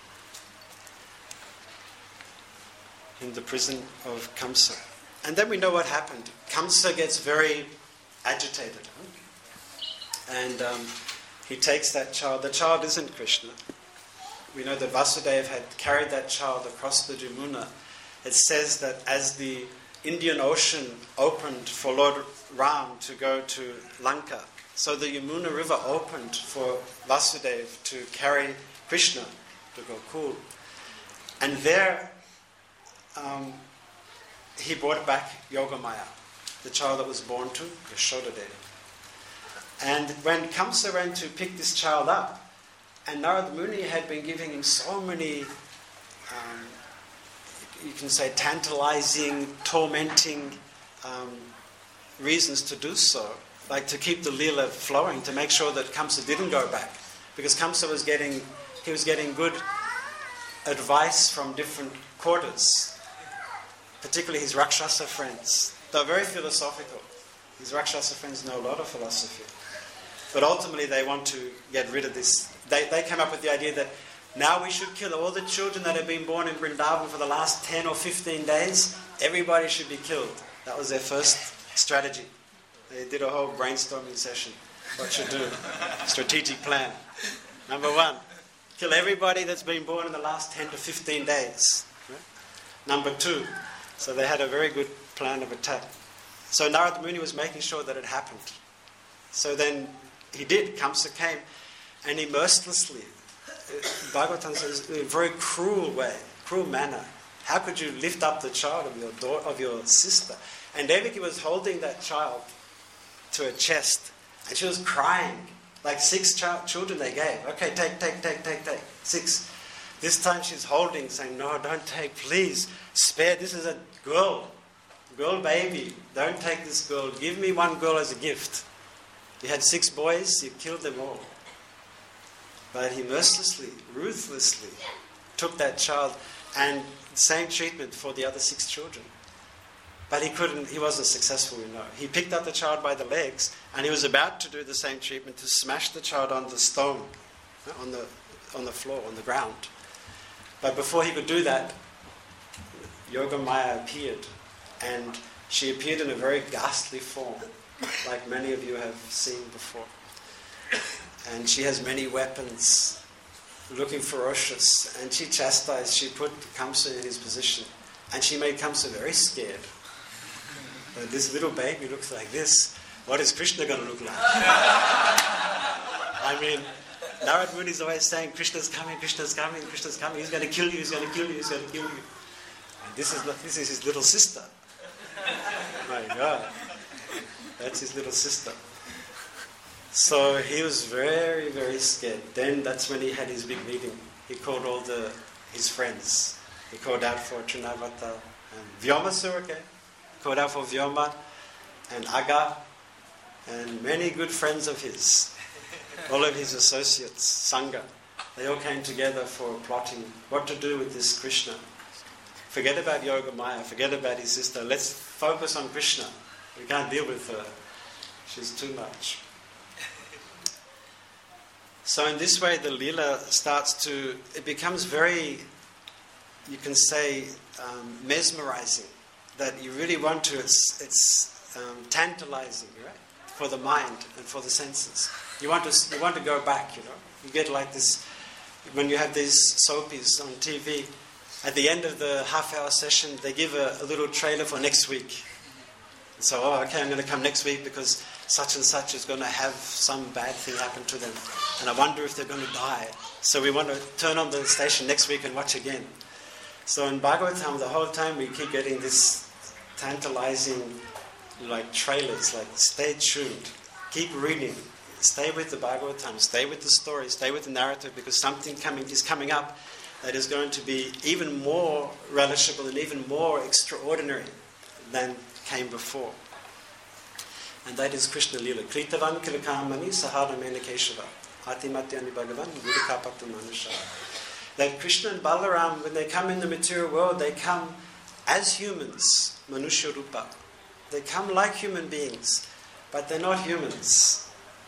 In the prison of Kamsa. And then we know what happened. Kamsa gets very agitated. And um, he takes that child. The child isn't Krishna. We know that Vasudeva had carried that child across the Jamuna. It says that as the Indian Ocean opened for Lord Ram to go to Lanka, so the Yamuna River opened for Vasudeva to carry Krishna to Gokul. And there um, he brought back Yogamaya, the child that was born to Yashodadevi. And when Kamsa ran to pick this child up, and Narad Muni had been giving him so many, um, you can say, tantalizing, tormenting um, reasons to do so, like to keep the Leela flowing, to make sure that Kamsa didn't go back. Because Kamsa was getting, he was getting good advice from different quarters, particularly his Rakshasa friends. They're very philosophical. His Rakshasa friends know a lot of philosophy. But ultimately they want to get rid of this. They, they came up with the idea that now we should kill all the children that have been born in Vrindavan for the last ten or fifteen days. Everybody should be killed. That was their first strategy. They did a whole brainstorming session. What should do? Strategic plan. Number one, kill everybody that's been born in the last ten to fifteen days. Right? Number two, so they had a very good plan of attack. So Narad Muni was making sure that it happened. So then he did. Kamsa came and he mercilessly, Bhagavatam says, in a very cruel way, cruel manner. How could you lift up the child of your daughter, of your sister? And Devaki was holding that child to her chest and she was crying. Like six ch- children they gave. Okay, take, take, take, take, take. Six. This time she's holding, saying, no, don't take, please. Spare, this is a girl. Girl baby. Don't take this girl. Give me one girl as a gift. You had six boys, you killed them all. But he mercilessly, ruthlessly took that child, and the same treatment for the other six children. But he couldn't, he wasn't successful, you know. He picked up the child by the legs, and he was about to do the same treatment, to smash the child on the stone, on the on the floor, on the ground. But before he could do that, Yogamaya appeared, and she appeared in a very ghastly form, like many of you have seen before. And she has many weapons, looking ferocious, and she chastised, she put Kamsa in his position, and she made Kamsa very scared. Uh, this little baby looks like this. What is Krishna going to look like? I mean, Narad Muni is always saying, Krishna's coming, Krishna's coming, Krishna's coming, he's going to kill you, he's going to kill you, he's going to kill you. And this is, this is his little sister. My God. That's his little sister. So he was very, very scared. Then that's when he had his big meeting. He called all the his friends. He called out for Trunavata and Vyoma okay? He called out for Vyoma and Aga and many good friends of his. All of his associates, Sangha. They all came together for plotting what to do with this Krishna. Forget about Yoga Maya, forget about his sister. Let's focus on Krishna. We can't deal with her. She's too much. So in this way, the Leela starts to, it becomes very, you can say, um, mesmerizing. That you really want to, it's, it's um, tantalizing, right? For the mind and for the senses. You want to, you want to go back, you know. You get like this, when you have these soapies on T V, at the end of the half-hour session, they give a, a little trailer for next week. So, oh, okay, I'm going to come next week because such and such is going to have some bad thing happen to them. And I wonder if they're going to die. So we want to turn on the station next week and watch again. So in Bhagavatam, the whole time we keep getting this tantalizing, like, trailers, like, stay tuned, keep reading, stay with the Bhagavatam, stay with the story, stay with the narrative, because something coming is coming up that is going to be even more relishable and even more extraordinary than came before. And that is Krishna Leela. Kritavan Kilakamani Sahadamena Keshava. Atimatyani Bhagavan Gurukapatu Manusha. That Krishna and Balaram, when they come in the material world, they come as humans, Manusha Rupa. They come like human beings, but they're not humans.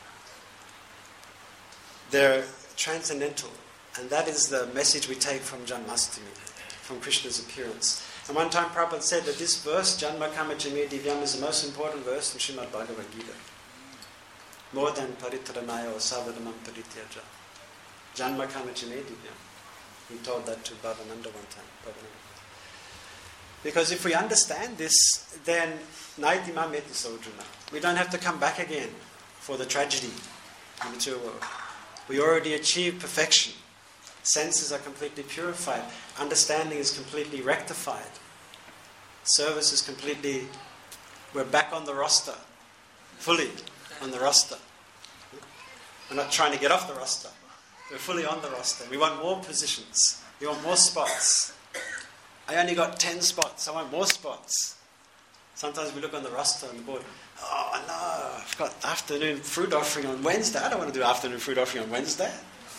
They're transcendental. And that is the message we take from Janmashtami, from Krishna's appearance. And one time Prabhupada said that this verse, Janma Kama Jame Divyam, is the most important verse in Srimad Bhagavad Gita. More than Paritranaya or Savadamam Parityaja. Janma Kama Jame Divyam. He told that to Bhavananda one time. Bhavananda. Because if we understand this, then Naitima Meti Sojuna. We don't have to come back again for the tragedy in the material world. We already achieved perfection. Senses are completely purified. Understanding is completely rectified. Service is completely... We're back on the roster. Fully on the roster. We're not trying to get off the roster. We're fully on the roster. We want more positions. We want more spots. I only got ten spots. I want more spots. Sometimes we look on the roster on the board. Oh, no, I've got afternoon fruit offering on Wednesday. I don't want to do afternoon fruit offering on Wednesday.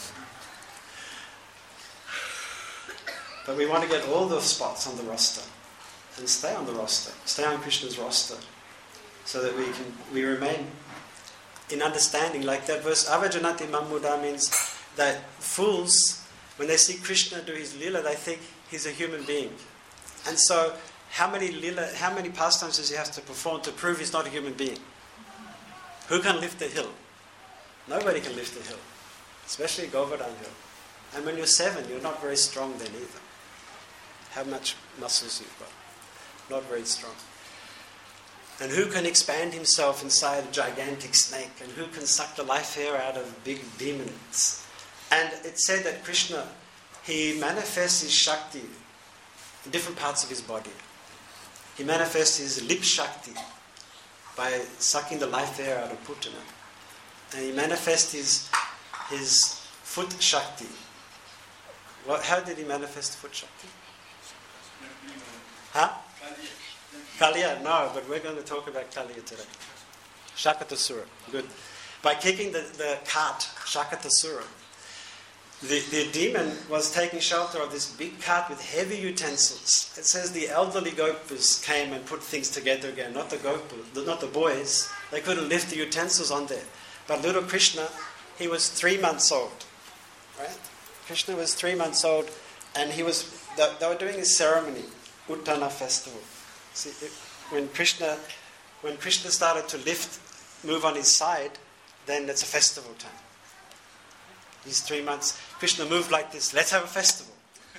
But we want to get all the spots on the roster and stay on the roster, stay on Krishna's roster, so that we can we remain in understanding. Like that verse, Avajanati Mammuda, means that fools, when they see Krishna do his lila, they think he's a human being. And so, how many lila, how many pastimes does he have to perform to prove he's not a human being? Who can lift a hill? Nobody can lift a hill, especially Govardhan hill. And when you're seven, you're not very strong then either. How much muscles you've got? Not very strong. And who can expand himself inside a gigantic snake? And who can suck the life air out of big demons? And it's said that Krishna, he manifests his Shakti in different parts of his body. He manifests his lip Shakti by sucking the life air out of Putana. And he manifests his, his foot Shakti. What, how did he manifest foot Shakti? Huh? Kaliya, no, but we're going to talk about Kaliya today. Shakatasura, good. By kicking the, the cart, Shakatasura, the, the demon was taking shelter of this big cart with heavy utensils. It says the elderly Gopas came and put things together again, not the Gopas, not the boys. They couldn't lift the utensils on there. But little Krishna, he was three months old, right? Krishna was three months old, and he was. They, they were doing a ceremony, Uttana festival. See, it, when Krishna, when Krishna started to lift, move on his side, then it's a festival time. These three months, Krishna moved like this. Let's have a festival.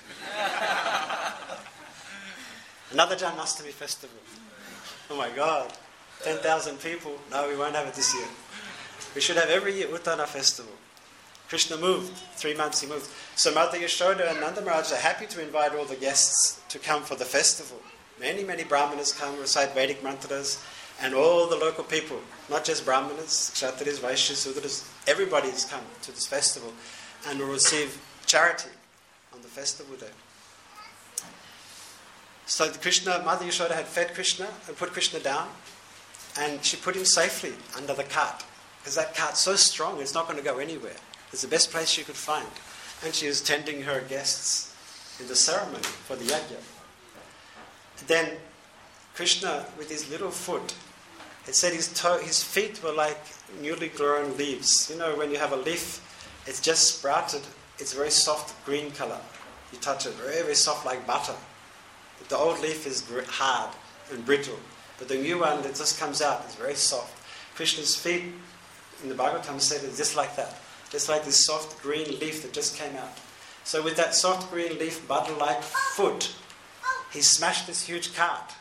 Another Janmashtami festival. Oh my God, ten thousand people. No, we won't have it this year. We should have every year Uttana festival. Krishna moved. Three months he moved. So Mother Yashoda and Nanda Maharaj are happy to invite all the guests to come for the festival. Many, many Brahmanas come, recite Vedic mantras, and all the local people, not just Brahmanas, Kshatriyas, Vaishyas, Sudras, everybody has come to this festival and will receive charity on the festival day. So the Krishna, Mother Yashoda had fed Krishna and put Krishna down, and she put him safely under the cart, because that cart's so strong it's not going to go anywhere. It's the best place she could find. And she was tending her guests in the ceremony for the yajna. Then Krishna, with his little foot, it said his toe, his feet were like newly grown leaves. You know, when you have a leaf, it's just sprouted, it's very soft green color. You touch it, very, very soft like butter. The old leaf is hard and brittle, but the new one that just comes out is very soft. Krishna's feet, in the Bhagavatam said, is just like that. Just like this soft green leaf that just came out. So with that soft green leaf, butter-like foot, he smashed this huge cart.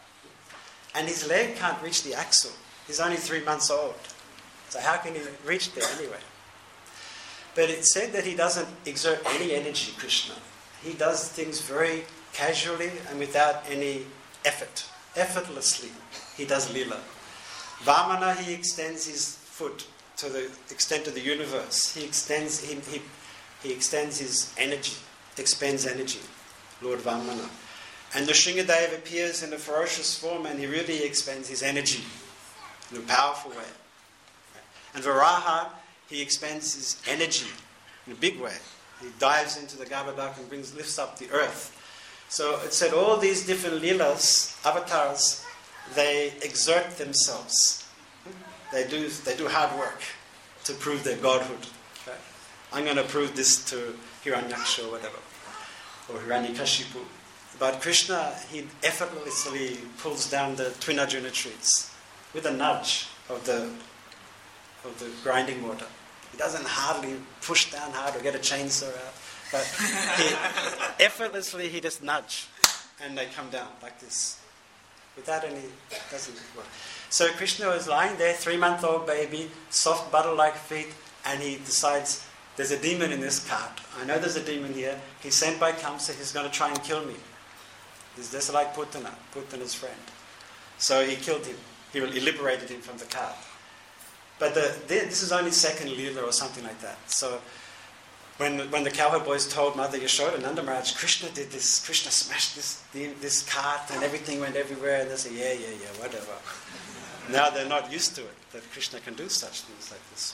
And his leg can't reach the axle. He's only three months old. So how can he reach there anyway? But it said that he doesn't exert any energy, Krishna. He does things very casually and without any effort. Effortlessly, he does lila. Vamana, he extends his foot to the extent of the universe. He extends he, he, he extends his energy, expends energy, Lord Vamana. And the Shringadev appears in a ferocious form, and he really expends his energy in a powerful way. And Varaha, he expends his energy in a big way. He dives into the Garbhodak and brings lifts up the earth. So it said all these different leelas, avatars, they exert themselves. They do they do hard work to prove their godhood. Okay? I'm going to prove this to Hiranyaksha or whatever, or Hiranyakashipu. But Krishna, he effortlessly pulls down the twin Arjuna trees with a nudge of the of the grinding mortar. He doesn't hardly push down hard or get a chainsaw out, but he, effortlessly he just nudge, and they come down like this, without any. Doesn't work. So Krishna was lying there, three-month-old baby, soft butter-like feet, and he decides, there's a demon in this cart. I know there's a demon here. He's sent by Kamsa. He's going to try and kill me. He's just like Putana, Putana's friend. So he killed him. He liberated him from the cart. But the, this is only second Leela or something like that. So when when the cowherd boys told Mother Yashoda, Nanda Maharaj, Krishna did this, Krishna smashed this this cart and everything went everywhere, and they say, yeah, yeah, yeah, whatever. Now they're not used to it, that Krishna can do such things like this.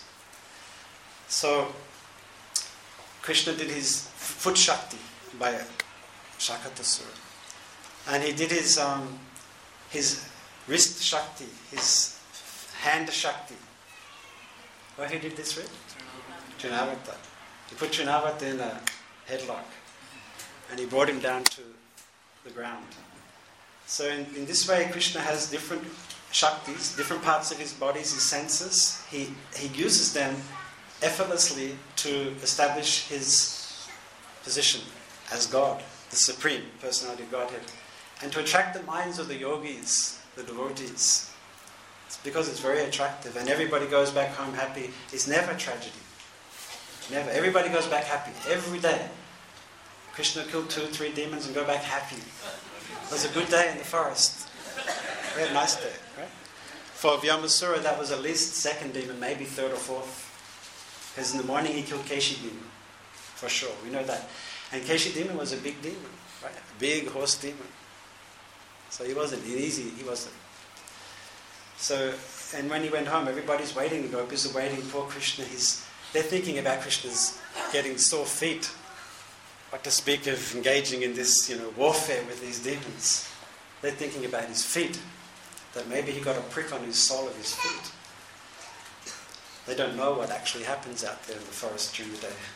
So Krishna did his foot shakti by Shakatasura. And he did his um, his wrist shakti, his hand shakti. Why he did this, right? Trinavarta. He put Trinavarta in a headlock, and he brought him down to the ground. So in, in this way, Krishna has different shaktis, different parts of his body, his senses. He he uses them effortlessly to establish his position as God, the Supreme Personality of Godhead, and to attract the minds of the yogis, the devotees. It's because it's very attractive, and everybody goes back home happy. It's never a tragedy. Never. Everybody goes back happy every day. Krishna killed two, three demons and go back happy. It was a good day in the forest. We had a nice day, right? For Vyamasura, that was at least second demon, maybe third or fourth. Because in the morning he killed Keshi demon, for sure. We know that. And Keshi demon was a big demon, right? A big horse demon. So he wasn't easy. He wasn't. So, and when he went home, everybody's waiting. The gopis are waiting. Poor Krishna, he's, they're thinking about Krishna's getting sore feet. What to speak of engaging in this, you know, warfare with these demons. They're thinking about his feet. That maybe he got a prick on his sole of his feet. They don't know what actually happens out there in the forest during the day.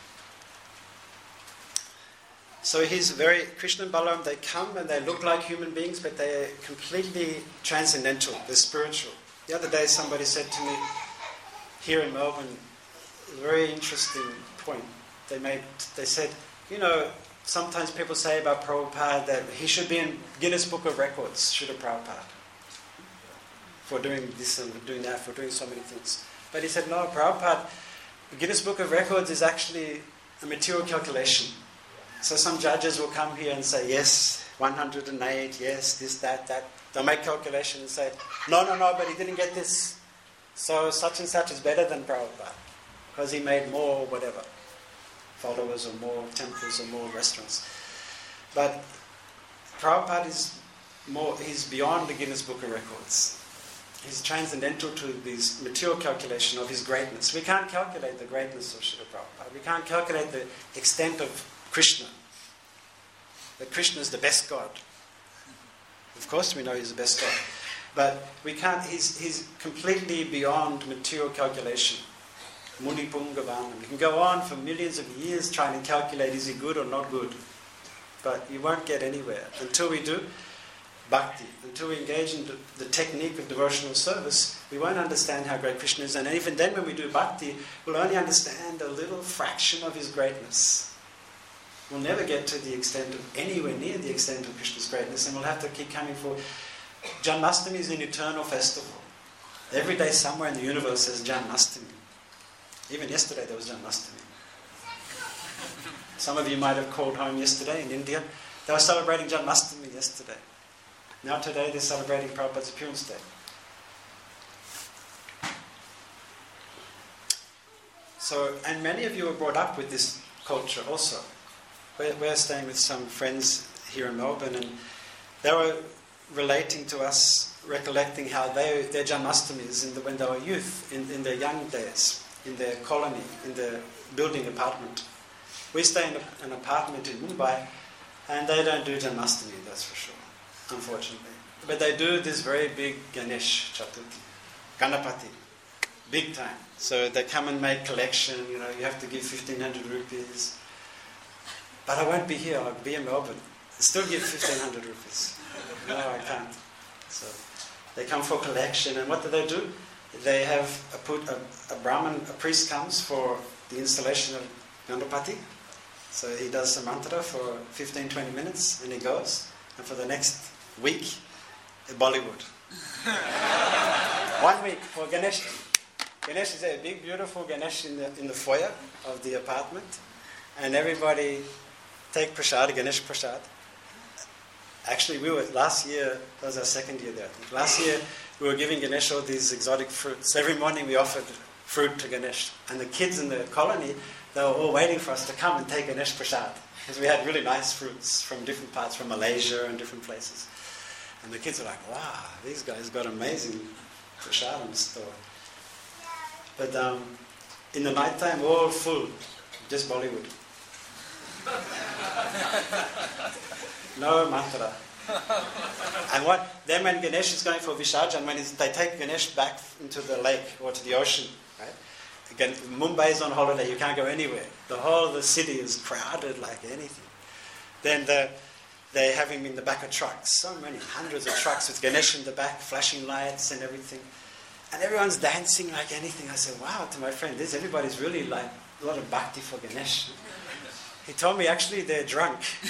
So he's very, Krishna and Balaram, they come and they look like human beings, but they're completely transcendental, they're spiritual. The other day somebody said to me, here in Melbourne, a very interesting point they made. They said, you know, sometimes people say about Prabhupada that he should be in Guinness Book of Records, Srila Prabhupada, for doing this and doing that, for doing so many things. But he said, no, Prabhupada, the Guinness Book of Records is actually a material calculation. So some judges will come here and say, yes, one hundred eight, yes, this, that, that. They'll make calculation and say, no, no, no, but he didn't get this. So such and such is better than Prabhupada because he made more whatever, followers or more temples or more restaurants. But Prabhupada is more, he's beyond the Guinness Book of Records. He's transcendental to this material calculation of his greatness. We can't calculate the greatness of Srila Prabhupada. We can't calculate the extent of Krishna. That Krishna is the best God. Of course we know he's the best God. But we can't, he's, he's completely beyond material calculation. Muni Pungavanam. You can go on for millions of years trying to calculate is he good or not good. But you won't get anywhere. Until we do bhakti, until we engage in the, the technique of devotional service, we won't understand how great Krishna is. And even then when we do bhakti, we'll only understand a little fraction of his greatness. We'll never get to the extent of, anywhere near the extent of Krishna's greatness, and we'll have to keep coming for... Janmashtami is an eternal festival. Every day somewhere in the universe there's Janmashtami. Even yesterday there was Janmashtami. Some of you might have called home yesterday in India. They were celebrating Janmashtami yesterday. Now today they're celebrating Prabhupada's appearance day. So, and many of you were brought up with this culture also. We're, we're staying with some friends here in Melbourne, and they were relating to us, recollecting how they, their Janmastamis in the, when they were youth, in, in their young days, in their colony, in their building apartment. We stay in a, an apartment in Mumbai, and they don't do Janmastami, that's for sure, unfortunately. But they do this very big Ganesh Chaturthi, Ganapati, big time. So they come and make collection, you know, you have to give fifteen hundred rupees. But I won't be here, I'll be in Melbourne. I still give fifteen hundred rupees. No, I can't. So they come for collection, and what do they do? They have a, put, a, a Brahmin, a priest comes for the installation of Ganapati. So he does the mantra for fifteen to twenty minutes, and he goes. And for the next week, Bollywood. One week for Ganesh. Ganesh is a big, beautiful Ganesh in the, in the foyer of the apartment. And everybody take prasad, Ganesh prasad. Actually, we were, last year, that was our second year there, I think. Last year, we were giving Ganesh all these exotic fruits. Every morning we offered fruit to Ganesh. And the kids in the colony, they were all waiting for us to come and take Ganesh prasad. Because we had really nice fruits from different parts, from Malaysia and different places. And the kids were like, wow, these guys got amazing prasad in the store. But um, in the night time, all full, just Bollywood. No mantra. And what, then when Ganesh is going for Visarjan, when they take Ganesh back into the lake or to the ocean, right? Again, Mumbai is on holiday, you can't go anywhere. The whole of the city is crowded like anything. Then the, they have him in the back of trucks, so many, hundreds of trucks with Ganesh in the back, flashing lights and everything. And everyone's dancing like anything. I said, wow, to my friend, this everybody's really like a lot of bhakti for Ganesh. He told me actually they're drunk. He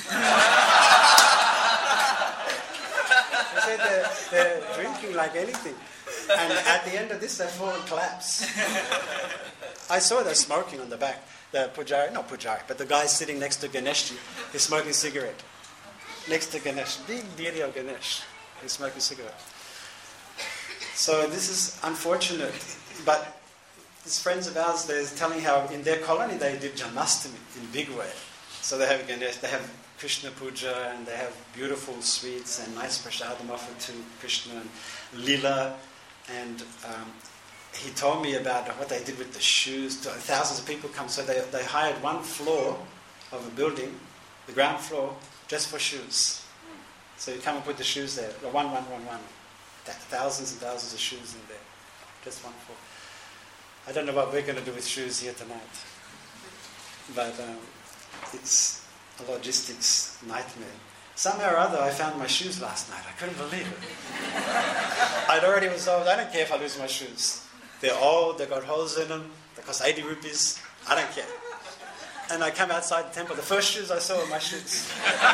said they're, they're drinking like anything. And at the end of this, they fall and collapse. I saw they're smoking on the back. The pujari, not pujari, but the guy sitting next to Ganesh, he's smoking a cigarette. Next to Ganesh, big deity of Ganesh, he's smoking a cigarette. So this is unfortunate, but these friends of ours, they're telling how in their colony they did Janmashtami in big way. So they have Ganesh, they have Krishna puja, and they have beautiful sweets and nice prasadam offered to Krishna and Lila. And um, he told me about what they did with the shoes. Thousands of people come, so they, they hired one floor of a building, the ground floor, just for shoes. So you come and put the shoes there, one, one, one, one. Thousands and thousands of shoes in there, just one floor. I don't know what we're going to do with shoes here tonight, but um, it's a logistics nightmare. Somehow or other, I found my shoes last night. I couldn't believe it. I'd already resolved, I don't care if I lose my shoes. They're old, they've got holes in them, They cost eighty rupees. I don't care. And I come outside the temple. The first shoes I saw were my shoes.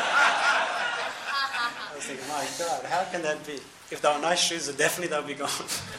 I was thinking, my God, how can that be? If they were nice shoes, definitely they'll be gone.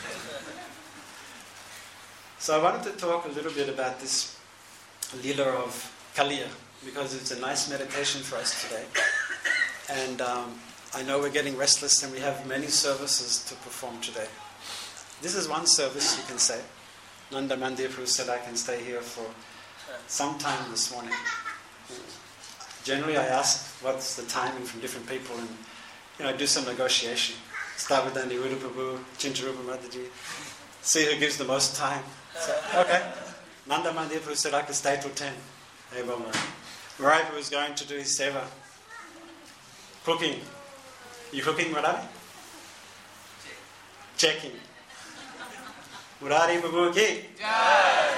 So I wanted to talk a little bit about this Leela of Kaliya, because it's a nice meditation for us today. And um, I know we're getting restless and we have many services to perform today. This is one service, you can say. Nanda Mandir Prabhu said I can stay here for some time this morning. Generally I ask what's the timing from different people and you know, do some negotiation. Start with Nandi Rupa Prabhu, Chintarupa Mataji, see who gives the most time. So, okay. Nanda Mandir Prabhu said I could stay till ten. Hey, well, Marai Prabhu was going to do his seva. Cooking. You cooking, Marai? Checking. Murari Prabhu ki? Jai!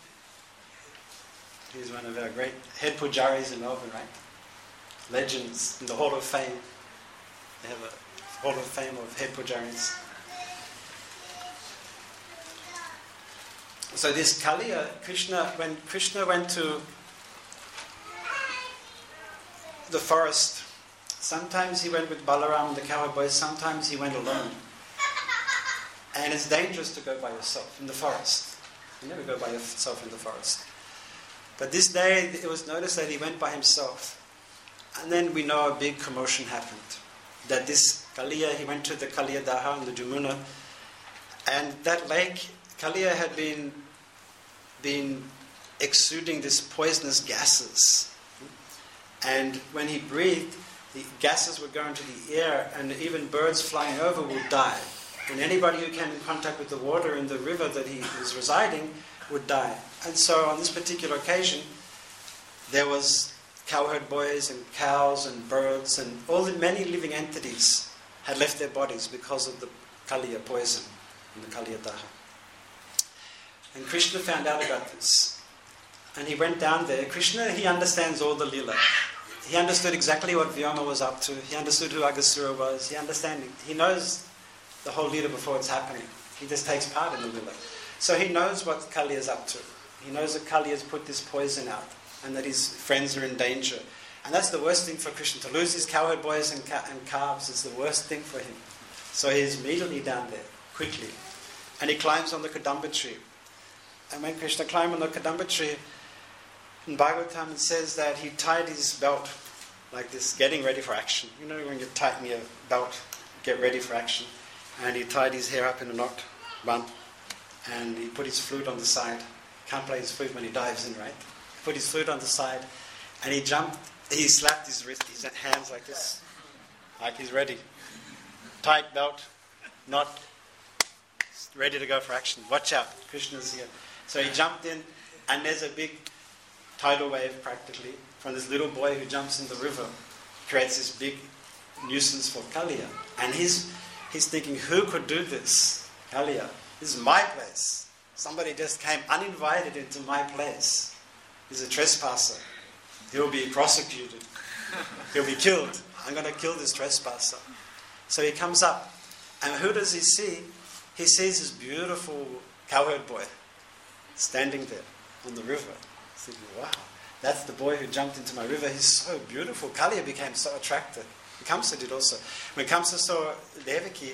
He's one of our great head pujaris in Melbourne, right? Legends in the Hall of Fame. They have a Hall of Fame of head pujaris. So this Kaliya, Krishna, when Krishna went to the forest, sometimes he went with Balaram, the cowherd boy, sometimes he went alone. And it's dangerous to go by yourself in the forest. You never go by yourself in the forest. But this day it was noticed that he went by himself. And then we know a big commotion happened. That this Kaliya, he went to the Kaliya Daha in the Jamuna. And that lake, Kaliya had been, been exuding this poisonous gases. And when he breathed, the gases would go into the air and even birds flying over would die. And anybody who came in contact with the water in the river that he was residing would die. And so on this particular occasion, there was cowherd boys and cows and birds and all the many living entities had left their bodies because of the Kaliya poison in the Kaliya Daha. And Krishna found out about this. And he went down there. Krishna, he understands all the Leela. He understood exactly what Vyoma was up to. He understood who Aghasura was. He understands. He knows the whole Leela before it's happening. He just takes part in the Leela. So he knows what Kaliya is up to. He knows that Kaliya has put this poison out and that his friends are in danger. And that's the worst thing for Krishna. To lose his cowherd boys and, ca- and calves is the worst thing for him. So he's immediately down there, quickly. And he climbs on the Kadamba tree. And when Krishna climbed on the Kadamba tree, in Bhagavatam it says that he tied his belt like this, getting ready for action. You know when you tighten your belt, get ready for action. And he tied his hair up in a knot, bun, and he put his flute on the side. Can't play his flute when he dives in, right? He put his flute on the side, and he jumped, he slapped his wrist, his hands like this, like he's ready. Tight belt, knot, ready to go for action. Watch out, Krishna's here. So he jumped in, and there's a big tidal wave practically from this little boy who jumps in the river, creates this big nuisance for Kaliya. And he's He's thinking, who could do this? Kaliya, this is my place. Somebody just came uninvited into my place. He's a trespasser. He'll be prosecuted. He'll be killed. I'm going to kill this trespasser. So he comes up. And who does he see? He sees this beautiful cowherd boy standing there on the river. He's thinking, wow, that's the boy who jumped into my river. He's so beautiful. Kaliya became so attracted. Kamsa did also. When Kamsa saw Devaki,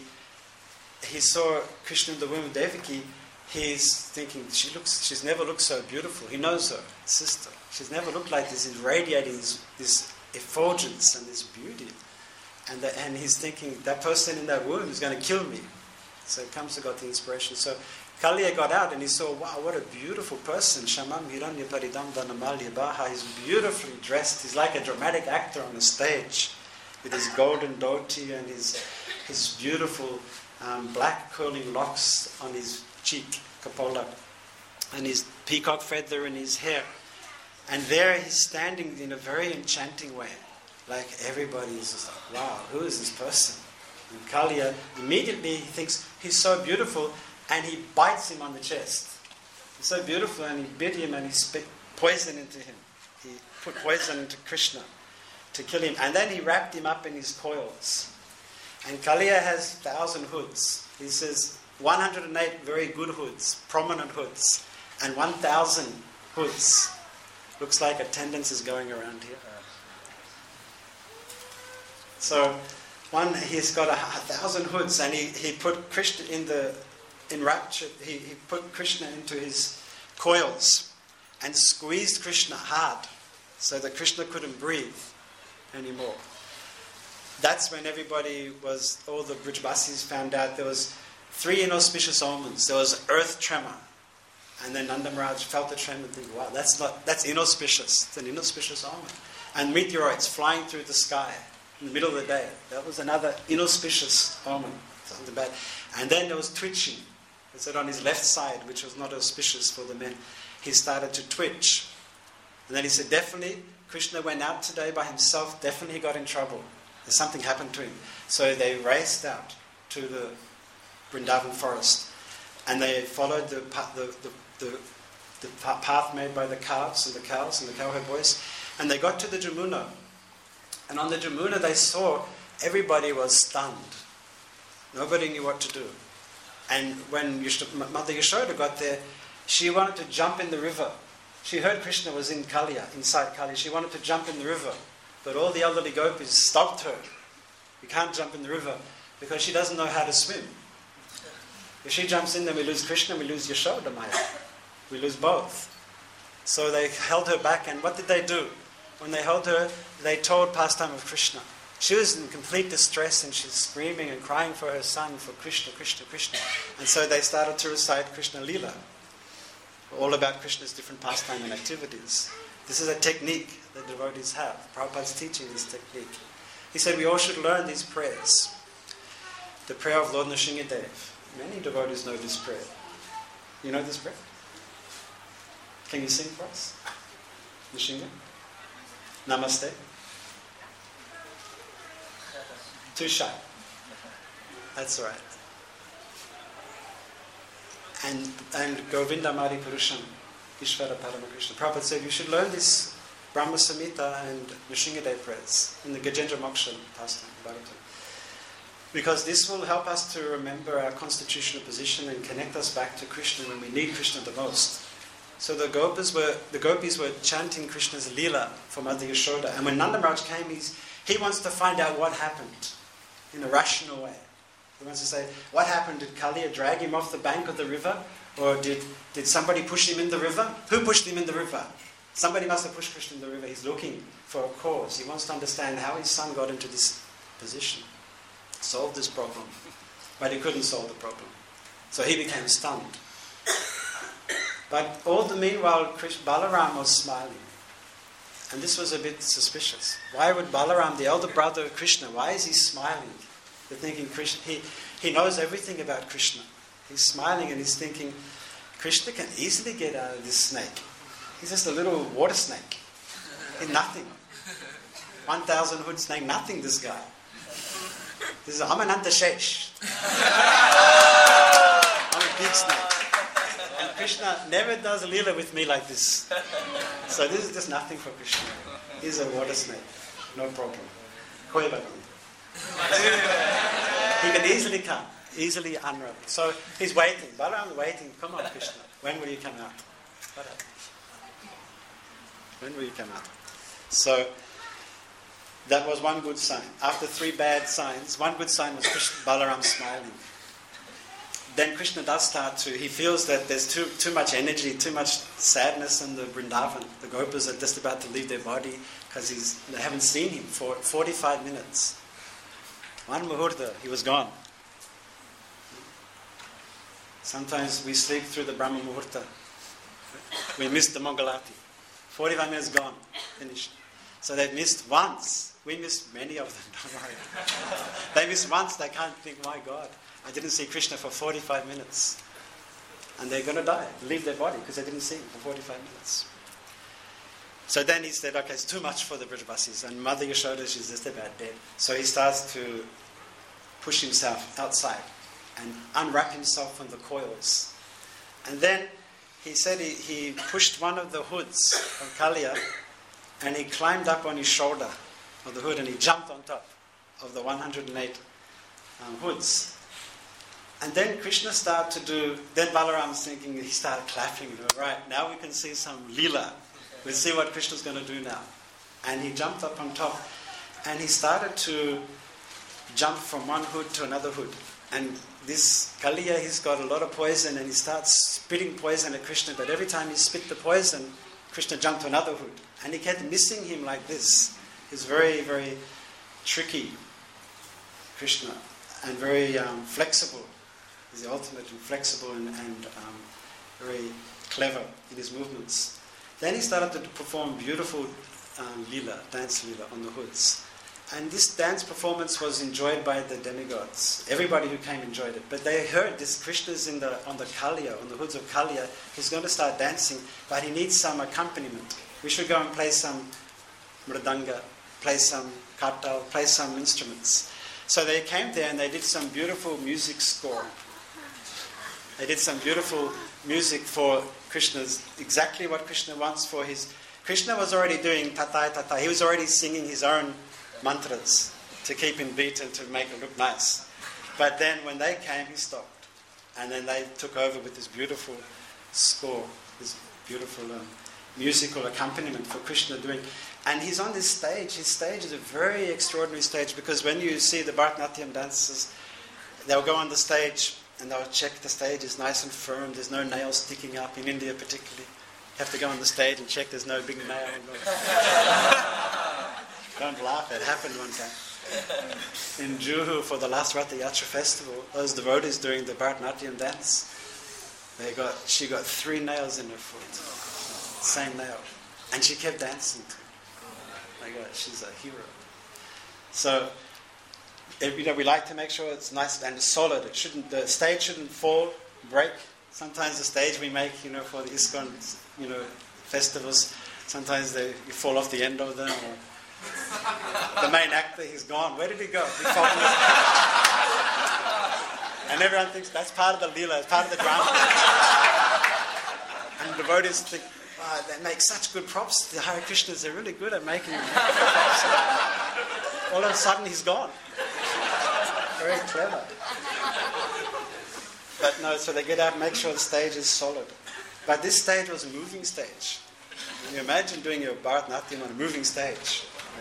he saw Krishna in the womb of Devaki, he's thinking, she looks, she's never looked so beautiful. He knows her, sister. She's never looked like this, he's radiating this, this effulgence and this beauty. And, the, and he's thinking, that person in that womb is going to kill me. So Kamsa got the inspiration. So Kaliya got out and he saw, wow, what a beautiful person. Shamam Hiranya Paridam Dhanamalya Baha. He's beautifully dressed. He's like a dramatic actor on a stage, with his golden dhoti and his his beautiful um, black curling locks on his cheek, kapola, and his peacock feather in his hair. And there he's standing in a very enchanting way. Like everybody is just like, wow, who is this person? And Kaliya immediately he thinks he's so beautiful and he bites him on the chest. He's so beautiful and he bit him and he spit poison into him. He put poison into Krishna to kill him. And then he wrapped him up in his coils. And Kaliya has thousand hoods. He says one hundred eight very good hoods, prominent hoods. and one thousand hoods. Looks like attendance is going around here. So, one, he's got a, a thousand hoods, and he, he put Krishna in the, enraptured, he, he put Krishna into his coils, and squeezed Krishna hard, so that Krishna couldn't breathe anymore. That's when everybody was, all the Brajbasis found out there was three inauspicious omens. There was earth tremor. And then Nanda Maharaj felt the tremor and think, wow, that's not that's inauspicious. It's an inauspicious omen. And meteorites flying through the sky in the middle of the day. That was another inauspicious omen. Something bad. And then there was twitching. It said on his left side, which was not auspicious for the men, he started to twitch. And then he said, definitely, Krishna went out today by himself, definitely he got in trouble. There's something happened to him. So they raced out to the Vrindavan forest. And they followed the, the, the, the, the path made by the calves and the cows and the cowherd boys. And they got to the Jamuna. And on the Jamuna they saw everybody was stunned. Nobody knew what to do. And when Yashoda, Mother Yashoda got there, she wanted to jump in the river. She heard Krishna was in Kaliya, inside Kaliya. She wanted to jump in the river. But all the elderly gopis stopped her. You can't jump in the river because she doesn't know how to swim. If she jumps in, then we lose Krishna, we lose Yashoda Maya. We lose both. So they held her back, and what did they do? When they held her, they told pastime of Krishna. She was in complete distress, and she's screaming and crying for her son, for Krishna, Krishna, Krishna. And so they started to recite Krishna Leela, all about Krishna's different pastime and activities. This is a technique that devotees have. Prabhupada's teaching this technique. He said we all should learn these prayers. The prayer of Lord Nrsingadev. Many devotees know this prayer. You know this prayer? Can you sing for us? Nrsinga? Namaste? Too shy. That's right. And and Govinda Mari Purusham, Ishvara Paramakrishna. Prabhupada said you should learn this Brahma Samhita and Nrsingadev prayers in the Gajendra Moksha pastime. Because this will help us to remember our constitutional position and connect us back to Krishna when we need Krishna the most. So the gopis were the gopis were chanting Krishna's Leela for Mother Yashoda. And when Nanda Maharaj came, he's, he wants to find out what happened in a rational way. He wants to say, what happened? Did Kaliya drag him off the bank of the river? Or did, did somebody push him in the river? Who pushed him in the river? Somebody must have pushed Krishna in the river. He's looking for a cause. He wants to understand how his son got into this position. Solve this problem. But he couldn't solve the problem. So he became stunned. But all the meanwhile, Balaram was smiling. And this was a bit suspicious. Why would Balaram, the elder brother of Krishna, why is he smiling? They're thinking Krishna, he, he knows everything about Krishna. He's smiling and he's thinking, Krishna can easily get out of this snake. He's just a little water snake. He's nothing. One thousand hood snake, nothing, this guy. This is Amananta Shesh. I'm a big snake. And Krishna never does a leela with me like this. So this is just nothing for Krishna. He's a water snake. No problem. He can easily come. Easily unravel. So he's waiting. Balaram waiting. Come on, Krishna. When will you come out? When will you come out? So that was one good sign. After three bad signs, one good sign was Krishna, Balaram smiling. Then Krishna does start to, he feels that there's too too much energy, too much sadness in the Vrindavan. The Gopas are just about to leave their body because he's they haven't seen him for forty-five minutes. One muhurta, he was gone. Sometimes we sleep through the Brahma Muhurta. We missed the Mangalati. forty-five minutes gone, finished. So they've missed once. We missed many of them, don't worry. They missed once, they can't think, my God, I didn't see Krishna for forty-five minutes. And they're going to die, leave their body, because they didn't see him for forty-five minutes. So then he said, okay, it's too much for the Brajbasis. And Mother Yashoda, she's just about dead. So he starts to push himself outside and unwrap himself from the coils. And then he said he, he pushed one of the hoods of Kaliya and he climbed up on his shoulder of the hood and he jumped on top of the one hundred eight um, hoods. And then Krishna started to do, then Balaram's thinking, he started clapping, you know, right, now we can see some Leela. We'll see what Krishna's going to do now. And he jumped up on top and he started to jump from one hood to another hood. And this Kaliya, he's got a lot of poison and he starts spitting poison at Krishna, but every time he spit the poison, Krishna jumped to another hood. And he kept missing him like this. He's very, very tricky, Krishna, and very um, flexible. He's the ultimate and flexible and, and um, very clever in his movements. Then he started to perform beautiful um, lila, dance lila on the hoods. And this dance performance was enjoyed by the demigods. Everybody who came enjoyed it. But they heard this Krishna's in the, on the Kaliya, on the hoods of Kaliya. He's going to start dancing, but he needs some accompaniment. We should go and play some mridanga, play some kartal, play some instruments. So they came there and they did some beautiful music score. They did some beautiful music for Krishna's, exactly what Krishna wants for his... Krishna was already doing tatai tatai. He was already singing his own mantras to keep him beat and to make it look nice. But then when they came, he stopped. And then they took over with this beautiful score, this beautiful um, musical accompaniment for Krishna doing... And he's on this stage. His stage is a very extraordinary stage because when you see the Bharatanatyam dancers, they'll go on the stage and they'll check the stage is nice and firm. There's no nails sticking up, in India particularly. You have to go on the stage and check there's no big nail. Don't laugh, it happened one time. In Juhu, for the last Ratha Yatra festival, those devotees doing the Bharatanatyam dance, they got, she got three nails in her foot. Same nail. And she kept dancing. My God, she's a hero. So, you know, we like to make sure it's nice and solid. It shouldn't, the stage shouldn't fall, break. Sometimes the stage we make, you know, for the ISKCON, you know, festivals, sometimes they you fall off the end of them. Or the main actor, he's gone. Where did he go? He fell and everyone thinks that's part of the Leela, it's part of the drama. And the devotees think, wow, they make such good props. The Hare Krishnas, they're really good at making props. All of a sudden, he's gone. Very clever. But no, so they get out and make sure the stage is solid. But this stage was a moving stage. Can you imagine doing your Bharatanatyam on a moving stage?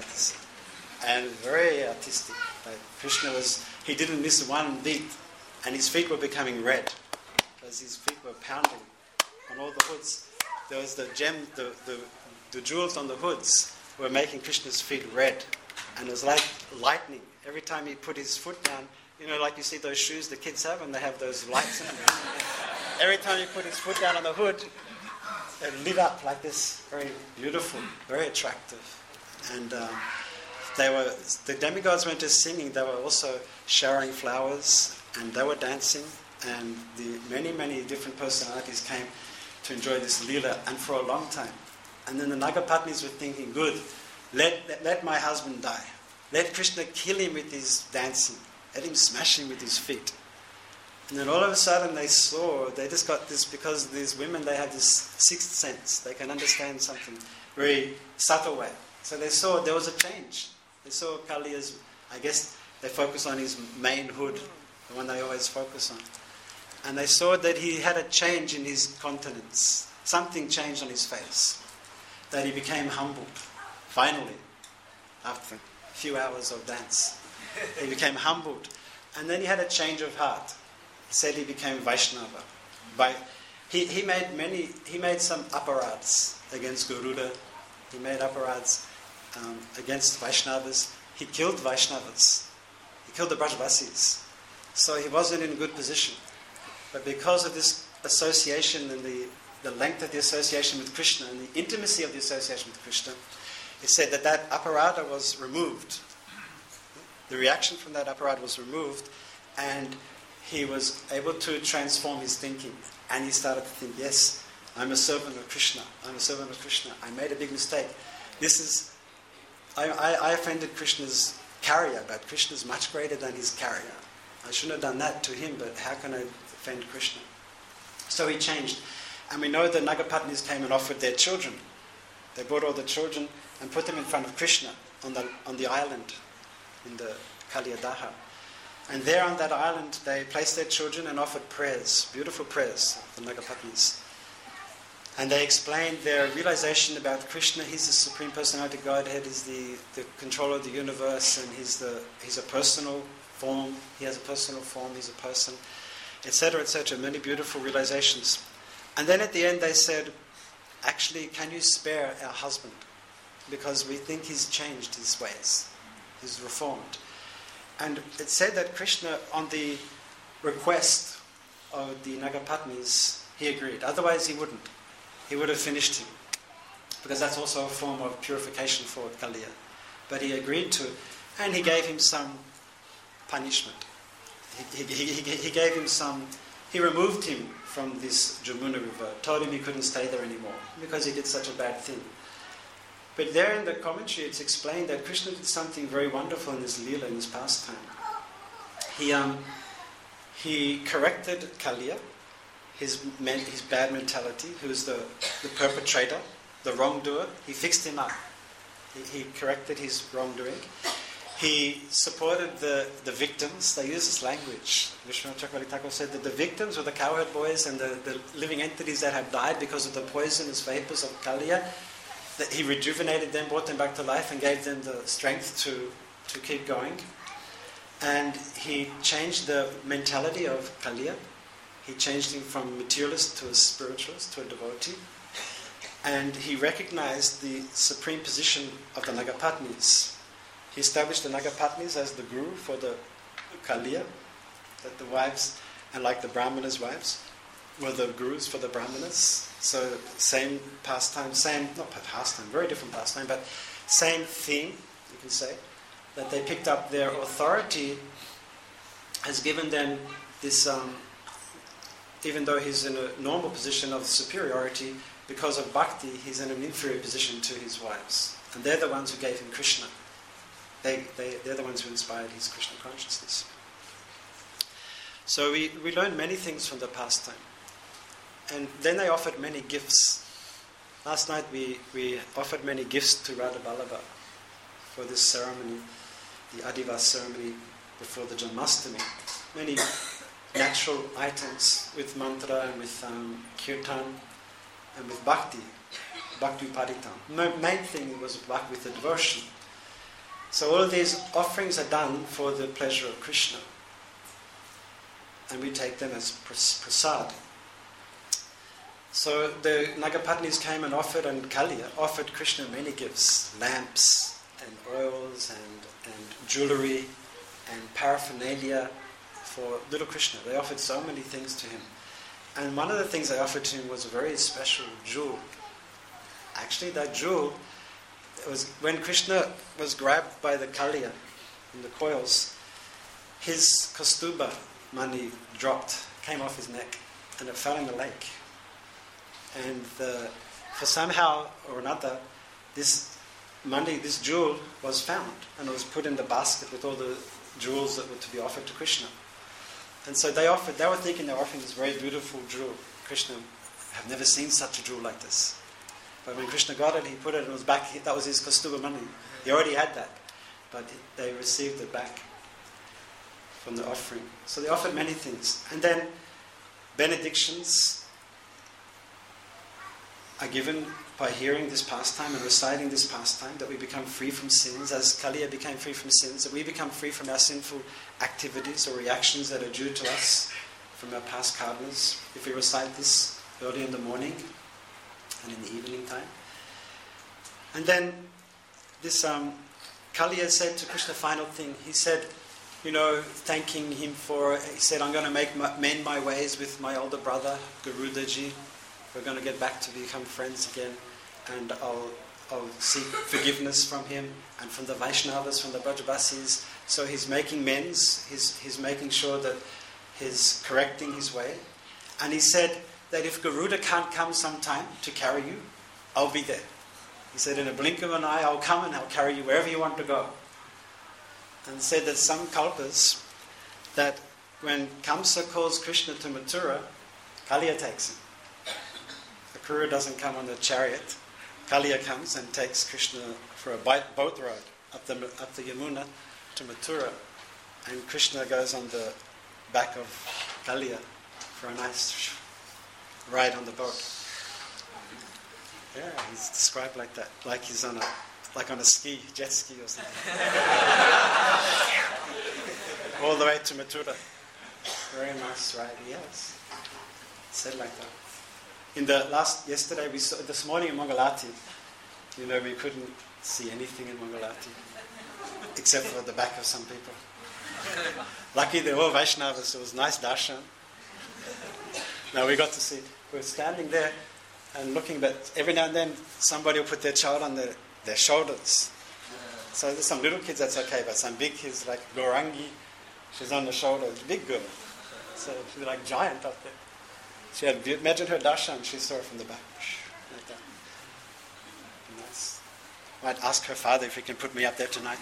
And very artistic. Like Krishna was, he didn't miss one beat. And his feet were becoming red. Because his feet were pounding on all the hoods. There was the gem, the, the, the jewels on the hoods were making Krishna's feet red. And it was like lightning. Every time he put his foot down, you know, like you see those shoes the kids have and they have those lights in them. Every time he put his foot down on the hood, it lit up like this. Very beautiful, very attractive. And uh, they were, the demigods went to singing. They were also showering flowers and they were dancing. And the many, many different personalities came to enjoy this Leela, and for a long time. And then the Nagapatnis were thinking, good, let, let, let my husband die. Let Krishna kill him with his dancing. Let him smash him with his feet. And then all of a sudden they saw, they just got this, because these women, they have this sixth sense. They can understand something very subtle way. So they saw there was a change. They saw Kaliya's, I guess they focused on his main hood, the one they always focus on. And they saw that he had a change in his countenance. Something changed on his face. That he became humbled. Finally, after a few hours of dance, he became humbled. And then he had a change of heart. He said he became Vaishnava. By, he, he made many, he made some aparads against Garuda. He made aparads um, against Vaishnavas. He killed Vaishnavas. He killed the Brajavasis. So he wasn't in a good position. But because of this association and the, the length of the association with Krishna and the intimacy of the association with Krishna, it said that that apparata was removed. The reaction from that apparata was removed, and he was able to transform his thinking. And he started to think, yes, I'm a servant of Krishna. I'm a servant of Krishna. I made a big mistake. This is, I, I, I offended Krishna's carrier, but Krishna's much greater than his carrier. I shouldn't have done that to him, but how can I offend Krishna? So he changed. And we know the Nagapatnis came and offered their children. They brought all the children and put them in front of Krishna on the on the island, in the Kaliyadaha. And there on that island, they placed their children and offered prayers, beautiful prayers, the Nagapatnis. And they explained their realization about Krishna. He's the Supreme Personality Godhead, he's the, the controller of the universe, and he's, the, he's a personal form. He has a personal form, he's a person, et cetera, et cetera. Many beautiful realizations. And then at the end they said, actually, can you spare our husband? Because we think he's changed his ways. He's reformed. And it said that Krishna, on the request of the Nagapatnis, he agreed. Otherwise he wouldn't. He would have finished him. Because that's also a form of purification for Kaliya. But he agreed to, and he gave him some punishment. He, he, he, he gave him some, he removed him from this Jamuna river, told him he couldn't stay there anymore because he did such a bad thing. But there in the commentary it's explained that Krishna did something very wonderful in this Leela, in this pastime. He, um, he corrected Kaliya, his, men, his bad mentality, who was the, the perpetrator, the wrongdoer. He fixed him up. He, he corrected his wrongdoing. He supported the, the victims. They use this language. Vishwanath Chakravarti Thakur said that the victims were the cowherd boys and the, the living entities that had died because of the poisonous vapors of Kaliya. That he rejuvenated them, brought them back to life, and gave them the strength to, to keep going. And he changed the mentality of Kaliya. He changed him from a materialist to a spiritualist, to a devotee. And he recognized the supreme position of the Nagapatnis. He established the Nagapatnis as the guru for the Kaliya, that the wives, and like the Brahmanas' wives, were the gurus for the Brahmanas. So same pastime, same, not pastime, very different pastime, but same theme, you can say, that they picked up. Their authority has given them this, um, even though he's in a normal position of superiority, because of bhakti, he's in an inferior position to his wives. And they're the ones who gave him Krishna. They, they, they're the ones who inspired his Krishna consciousness. So we, we learned many things from the pastime. And then they offered many gifts. Last night we, we offered many gifts to Radha Vallabha for this ceremony, the Adivas ceremony before the Janmashtami. Many natural items with mantra and with um, kirtan and with bhakti, bhakti upaditam. The main thing was with the devotion. So all of these offerings are done for the pleasure of Krishna. And we take them as prasad. So the Nagapatnis came and offered, and Kaliya offered Krishna many gifts, lamps and oils and, and jewelry and paraphernalia for little Krishna. They offered so many things to him. And one of the things they offered to him was a very special jewel. Actually, that jewel, it was when Krishna was grabbed by the Kaliya in the coils, his kaustubha mani dropped, came off his neck, and it fell in the lake. And the, for somehow or another, this money, this jewel was found and it was put in the basket with all the jewels that were to be offered to Krishna. And so they offered, they were thinking they were offering this very beautiful jewel. Krishna, have never seen such a jewel like this. But when Krishna got it, he put it and it was back, that was his kaustubha mani. He already had that. But they received it back from the offering. So they offered many things. And then benedictions are given by hearing this pastime and reciting this pastime, that we become free from sins, as Kaliya became free from sins, that we become free from our sinful activities or reactions that are due to us from our past karmas. If we recite this early in the morning and in the evening time. And then this um, Kaliya said to Krishna, final thing, he said, you know, thanking him for, he said, I'm going to make my, mend my ways with my older brother, Garudaji. We're going to get back to become friends again, and I'll, I'll seek forgiveness from him and from the Vaishnavas, from the Brajavasis. So he's making amends, he's, he's making sure that he's correcting his way. And he said that if Garuda can't come sometime to carry you, I'll be there. He said, in a blink of an eye, I'll come and I'll carry you wherever you want to go. And said that some kalpas, that when Kamsa calls Krishna to Mathura, Kaliya takes him. Kuru doesn't come on the chariot. Kaliya comes and takes Krishna for a boat ride up the, up the Yamuna to Mathura. and Krishna goes on the back of Kalia for a nice ride on the boat. Yeah, he's described like that, like he's on a, like on a ski, jet ski or something. All the way to Mathura. Very nice ride, yes. Said like that. In the last, yesterday, we saw, this morning in Mangalati, you know, we couldn't see anything in Mangalati, except for the back of some people. Lucky they were all Vaishnavas, so it was nice darshan. Now we got to see, we were standing there and looking, but every now and then somebody will put their child on their, their shoulders. So there's some little kids, that's okay, but some big kids like Gaurangi, she's on the shoulder, big girl. So she's like giant up there. She had, imagine her darshan, she saw it from the back. Like that. And that's, I might ask her father if he can put me up there tonight.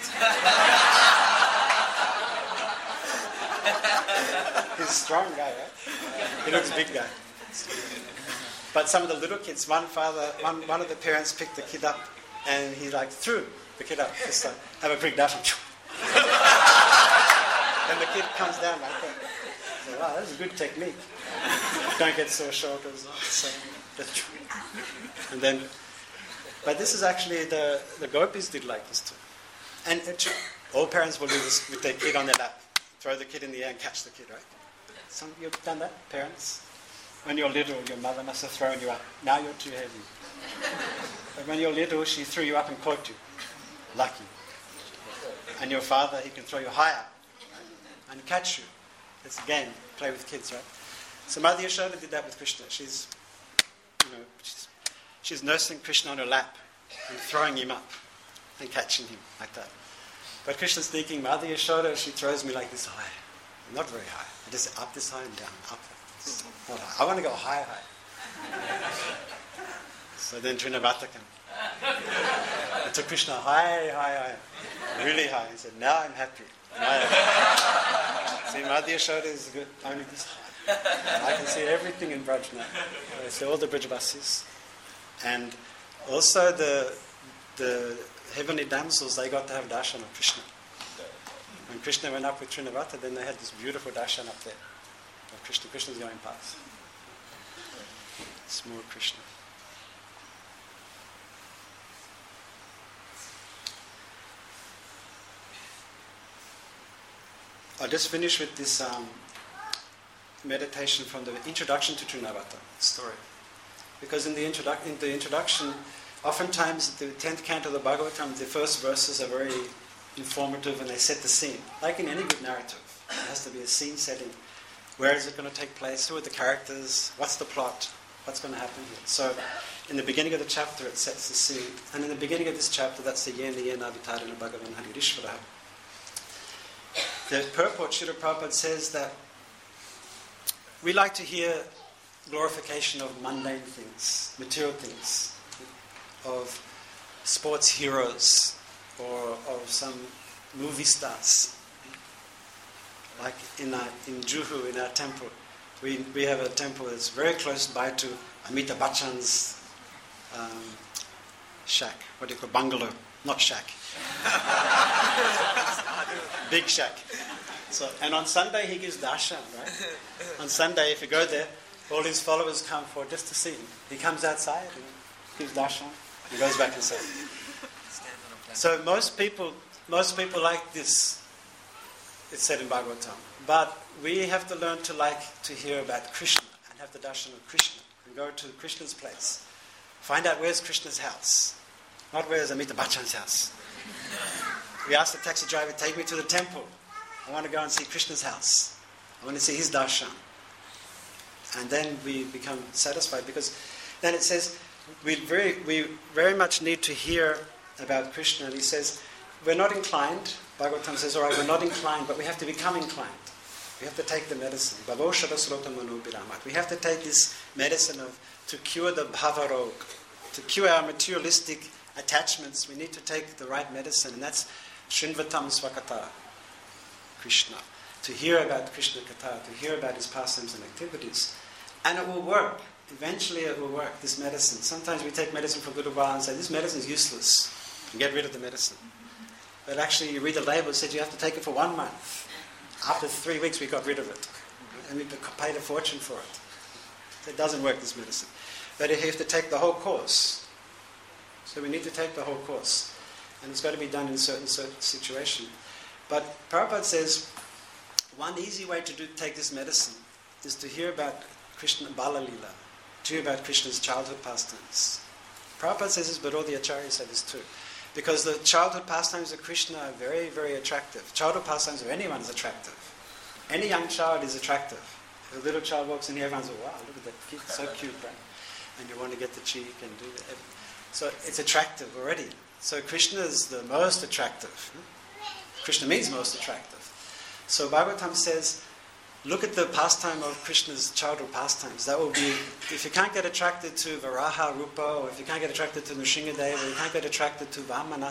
He's a strong guy, right? He looks big guy. But some of the little kids, one father, one, one of the parents picked the kid up and he like threw the kid up. Just like, have a quick darshan. And the kid comes down like that. So, wow, that's a good technique. Don't get sore shoulders. So, and then, but this is actually the, the gopis did like this too. And it, all parents will do this with their kid on their lap. Throw the kid in the air and catch the kid, right? Some you've done that, parents? When you're little, your mother must have thrown you up. Now you're too heavy. But when you're little, she threw you up and caught you. Lucky. And your father, he can throw you higher, right? And catch you. It's a game. Play with kids, right? So Mother Yashoda did that with Krishna. She's, you know, she's, she's nursing Krishna on her lap and throwing him up and catching him like that. But Krishna's thinking, Mother Yashoda, she throws me like this high. Not very high. I just up this high and down, up. Not high. I want to go high, high. So then Trinavata came. I took Krishna high, high, high. Really high. He said, now I'm happy. Now I'm happy. See, Mother Yashoda is good, only this high. I can see everything in Braj now. I see all the Brajavasis. And also the the heavenly damsels, they got to have darshan of Krishna. When Krishna went up with Trinavata, then they had this beautiful darshan up there of Krishna. Krishna's going past. It's more Krishna. I'll just finish with this um, meditation from the introduction to Trinavata story. Because in the, introdu- in the introduction, oftentimes the tenth canto of the Bhagavatam, the first verses are very informative and they set the scene. Like in any good narrative, there has to be a scene setting. Where is it going to take place? Who are the characters? What's the plot? What's going to happen here? So, in the beginning of the chapter, it sets the scene. And in the beginning of this chapter, that's the Yena Yena Avitarana Bhagavan Haririshvara. The purport, Srila Prabhupada says that we like to hear glorification of mundane things, material things, of sports heroes, or of some movie stars. Like in our, in Juhu, in our temple, we we have a temple that's very close by to Amitabh Bachchan's um, shack. What do you call bungalow? Not shack. Big shack. So, and on Sunday he gives darshan, right? On Sunday, if you go there, all his followers come for just to see him. He comes outside and gives darshan and goes back inside. So most people, most people like this. It's said in Bhagavatam. But we have to learn to like to hear about Krishna and have the darshan of Krishna and go to Krishna's place. Find out where's Krishna's house, not where's Amitabh Bachchan's house. We ask the taxi driver, take me to the temple. I want to go and see Krishna's house. I want to see his darshan. And then we become satisfied, because then it says we very we very much need to hear about Krishna. And he says we're not inclined. Bhagavatam says, all right, we're not inclined, but we have to become inclined. We have to take the medicine. We have to take this medicine of to cure the bhavarog, to cure our materialistic attachments. We need to take the right medicine, and that's Srinvatam Swakata, Krishna. To hear about Krishna Katha, to hear about his pastimes and activities. And it will work. Eventually it will work, this medicine. Sometimes we take medicine for a little while and say, this medicine is useless, and get rid of the medicine. But actually you read the label, it said you have to take it for one month. after three weeks we got rid of it. And we paid a fortune for it. It doesn't work, this medicine. But you have to take the whole course. So we need to take the whole course. And it's got to be done in certain, certain situation. But Prabhupada says, one easy way to do, take this medicine is to hear about Krishna Bala Lila, to hear about Krishna's childhood pastimes. Prabhupada says this, but all the acharyas say this too. Because the childhood pastimes of Krishna are very, very attractive. Childhood pastimes of anyone is attractive. Any young child is attractive. If a little child walks in here, everyone's like, wow, look at that kid, so cute, right? And you want to get the cheek and do that. So it's attractive already. So Krishna is the most attractive. Krishna means most attractive. So Bhagavatam says, look at the pastime of Krishna's childhood pastimes. That will be, if you can't get attracted to Varaha Rupa, or if you can't get attracted to Nrsingadeva, or you can't get attracted to Vamana,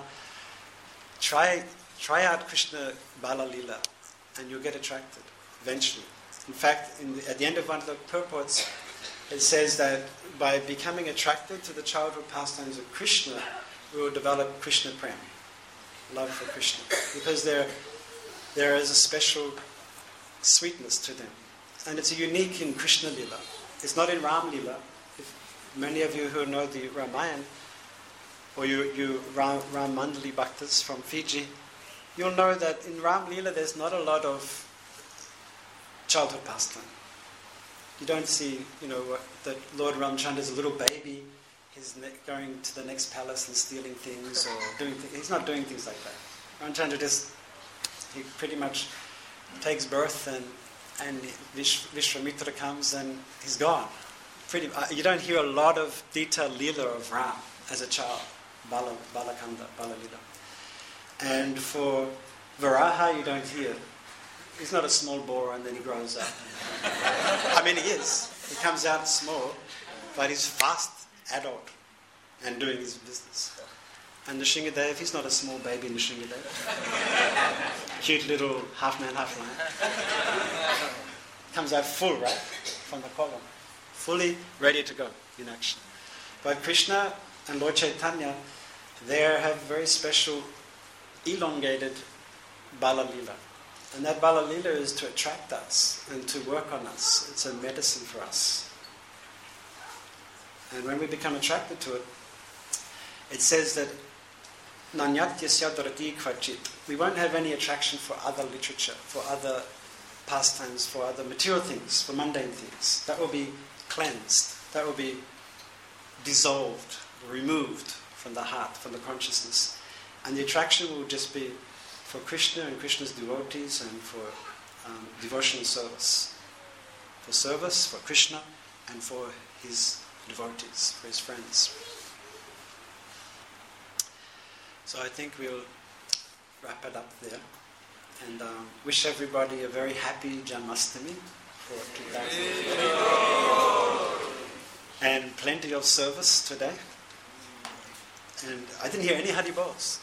try try out Krishna Bala Lila, and you'll get attracted eventually. In fact, in the, at the end of one of the purports, it says that by becoming attracted to the childhood pastimes of Krishna, we will develop Krishna Prem, love for Krishna, because there there is a special sweetness to them. And it's unique in Krishna Lila. It's not in Ram Lila. If many of you who know the Ramayana, or you, you Ram, Ram Mandali Bhaktas from Fiji, you'll know that in Ram Lila there's not a lot of childhood pastime. You don't see, you know, that Lord Ramchandra is a little baby, he's ne- going to the next palace and stealing things, or doing th- he's not doing things like that. Ramchandra just, he pretty much takes birth, and and Vish, Vishwamitra comes and he's gone. Pretty, uh, you don't hear a lot of detailed Leela of Ram as a child, Bala, Balakanda, Bala Leela. And for Varaha, you don't hear. He's not a small boar and then he grows up. I mean, he is. He comes out small, but he's fast adult and doing his business. And Nrsingadev, he's not a small baby Nrsingadev. Cute little half man, half lion. Comes out full, right? From the column. Fully ready to go in action. But Krishna and Lord Chaitanya, they have very special elongated Bala Lila. And that Bala Lila is to attract us and to work on us. It's a medicine for us. And when we become attracted to it, it says that Nanyatyasya dharati kvachit. We won't have any attraction for other literature, for other pastimes, for other material things, for mundane things. That will be cleansed. That will be dissolved, removed from the heart, from the consciousness. And the attraction will just be for Krishna and Krishna's devotees and for um, devotional service. For service, for Krishna, and for his devotees, for his friends. So I think we'll wrap it up there and um, wish everybody a very happy Janmashtami for two thousand fifteen. And plenty of service today. And I didn't hear any Hari Bols.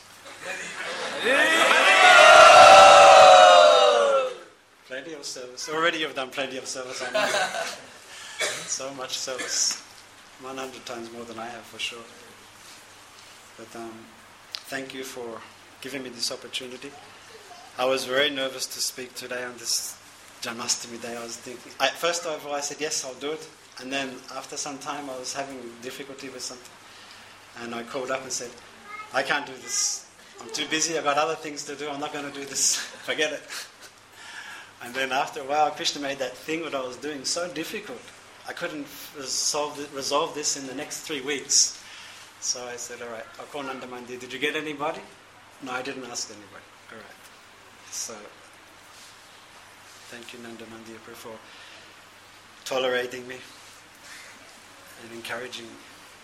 Plenty of service. Already you've done plenty of service, I know. So much service. one hundred times more than I have, for sure. But um, thank you for giving me this opportunity. I was very nervous to speak today on this Janmashtami day. I was thinking, I, first of all I said, yes, I'll do it. And then after some time I was having difficulty with something. And I called up and said, I can't do this. I'm too busy, I've got other things to do, I'm not going to do this. Forget it. And then after a while, Krishna made that thing that I was doing so difficult. I couldn't resolve, resolve this in the next three weeks. So I said, all right, I'll call Nanda Mandir. Did you get anybody? No, I didn't ask anybody. All right. So, thank you, Nanda Mandir, for tolerating me and encouraging me.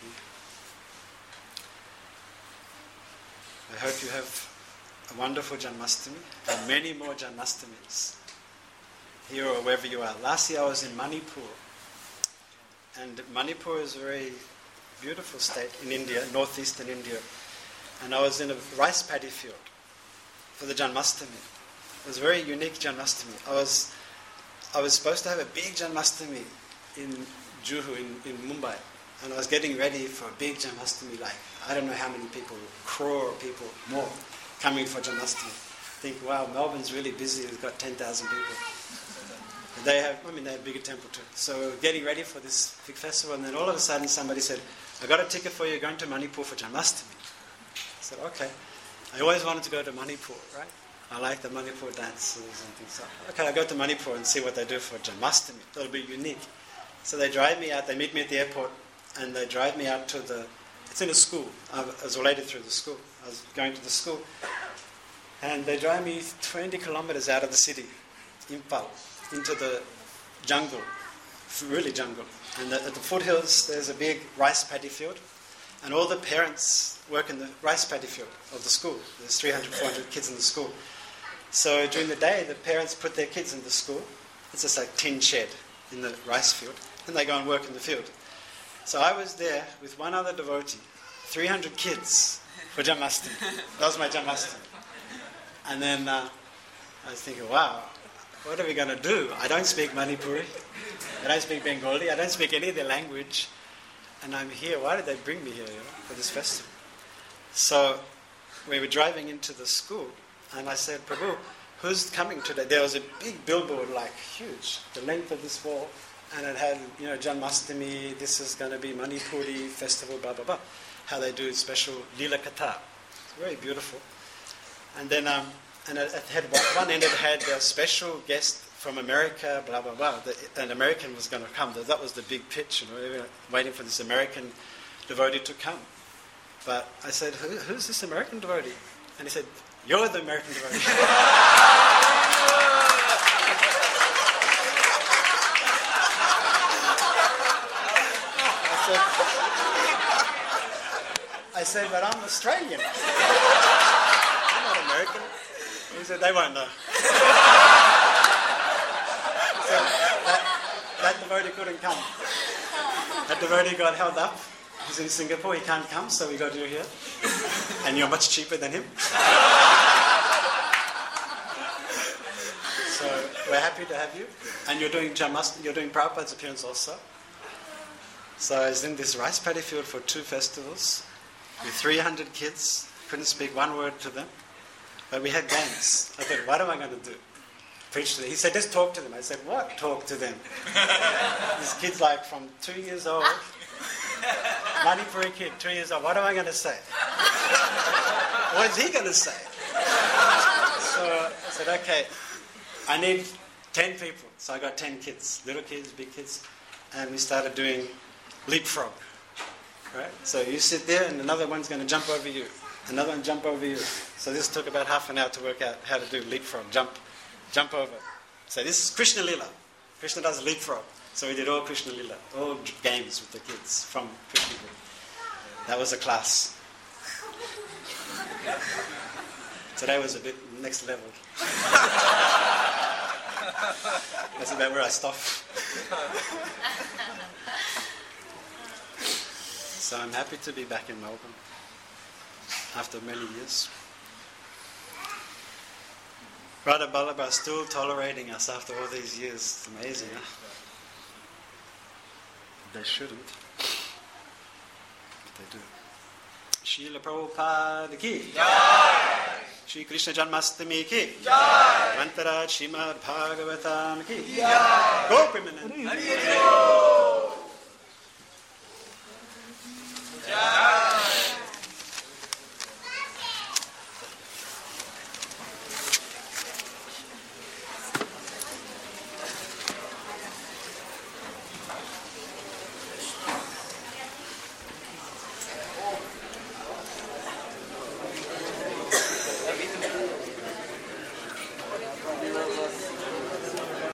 I hope you have a wonderful Janmashtami and many more Janmashtamis here or wherever you are. Last year I was in Manipur. And Manipur is a very beautiful state in India, northeastern India. And I was in a rice paddy field for the Janmashtami. It was a very unique Janmashtami. I was I was supposed to have a big Janmashtami in Juhu, in, in Mumbai. And I was getting ready for a big Janmashtami, like, I don't know how many people, crore people more, coming for Janmashtami. think, wow, Melbourne's really busy. It's got ten thousand people. They have, I mean, they have a bigger temple too. So we're getting ready for this big festival, and then all of a sudden somebody said, I got a ticket for you, going to Manipur for Janmashtami. I said, okay. I always wanted to go to Manipur, right? I like the Manipur dances and things like that. Okay, I'll go to Manipur and see what they do for Janmashtami. It'll be unique. So they drive me out, they meet me at the airport, and they drive me out to the, it's in a school. I was related through the school. I was going to the school. And they drive me twenty kilometers out of the city, Impal, into the jungle, really jungle. And the, at the foothills, there's a big rice paddy field. And all the parents work in the rice paddy field of the school. There's three hundred, four hundred kids in the school. So during the day, the parents put their kids in the school. It's just like tin shed in the rice field. And they go and work in the field. So I was there with one other devotee, three hundred kids for Janmashtami. That was my Janmashtami. And then uh, I was thinking, wow, what are we going to do? I don't speak Manipuri. I don't speak Bengali. I don't speak any of their language. And I'm here. Why did they bring me here, you know, for this festival? So we were driving into the school, and I said, Prabhu, who's coming today? There was a big billboard, like huge, the length of this wall, and it had, you know, Janmashtami, this is going to be Manipuri festival, blah, blah, blah. How they do special Leela Katha. It's very beautiful. And then, um, and it had one end it had a special guest from America, blah, blah, blah. The, an American was going to come. That was the big pitch, you know, we were waiting for this American devotee to come. But I said, Who, who's this American devotee? And he said, you're the American devotee. I said, I said, but I'm Australian. I'm not American. He said, they won't know. So that, that devotee couldn't come. That devotee got held up. He's in Singapore, he can't come, so we got you here. And you're much cheaper than him. So we're happy to have you. And you're doing Janmashtami, you're doing Prabhupada's appearance also. So I was in this rice paddy field for two festivals with three hundred kids. Couldn't speak one word to them. But we had games. I thought, what am I going to do? Preach to them. He said, just talk to them. I said, what? Talk to them. This kid's like from two years old. Manipuri kid, two years old. What am I going to say? What is he going to say? So I said, okay, I need ten people. So I got ten kids, little kids, big kids. And we started doing leapfrog. Right? So you sit there and another one's going to jump over you. Another one jump over you. So this took about half an hour to work out how to do leapfrog, jump, jump over. So this is Krishna Lila. Krishna does leapfrog. So we did all Krishna Lila, all games with the kids from Krishna Lila. That was a class. Today was a bit next level. That's about where I stopped. So I'm happy to be back in Melbourne after many years. Radha Ballabha still tolerating us after all these years. It's amazing, huh? They shouldn't. But they do. Srila Prabhupada ki Jai! Shri Krishna Janmashtami ki Jai! Mantaraj Srimad Bhagavatam ki Jai! Gopi Manan!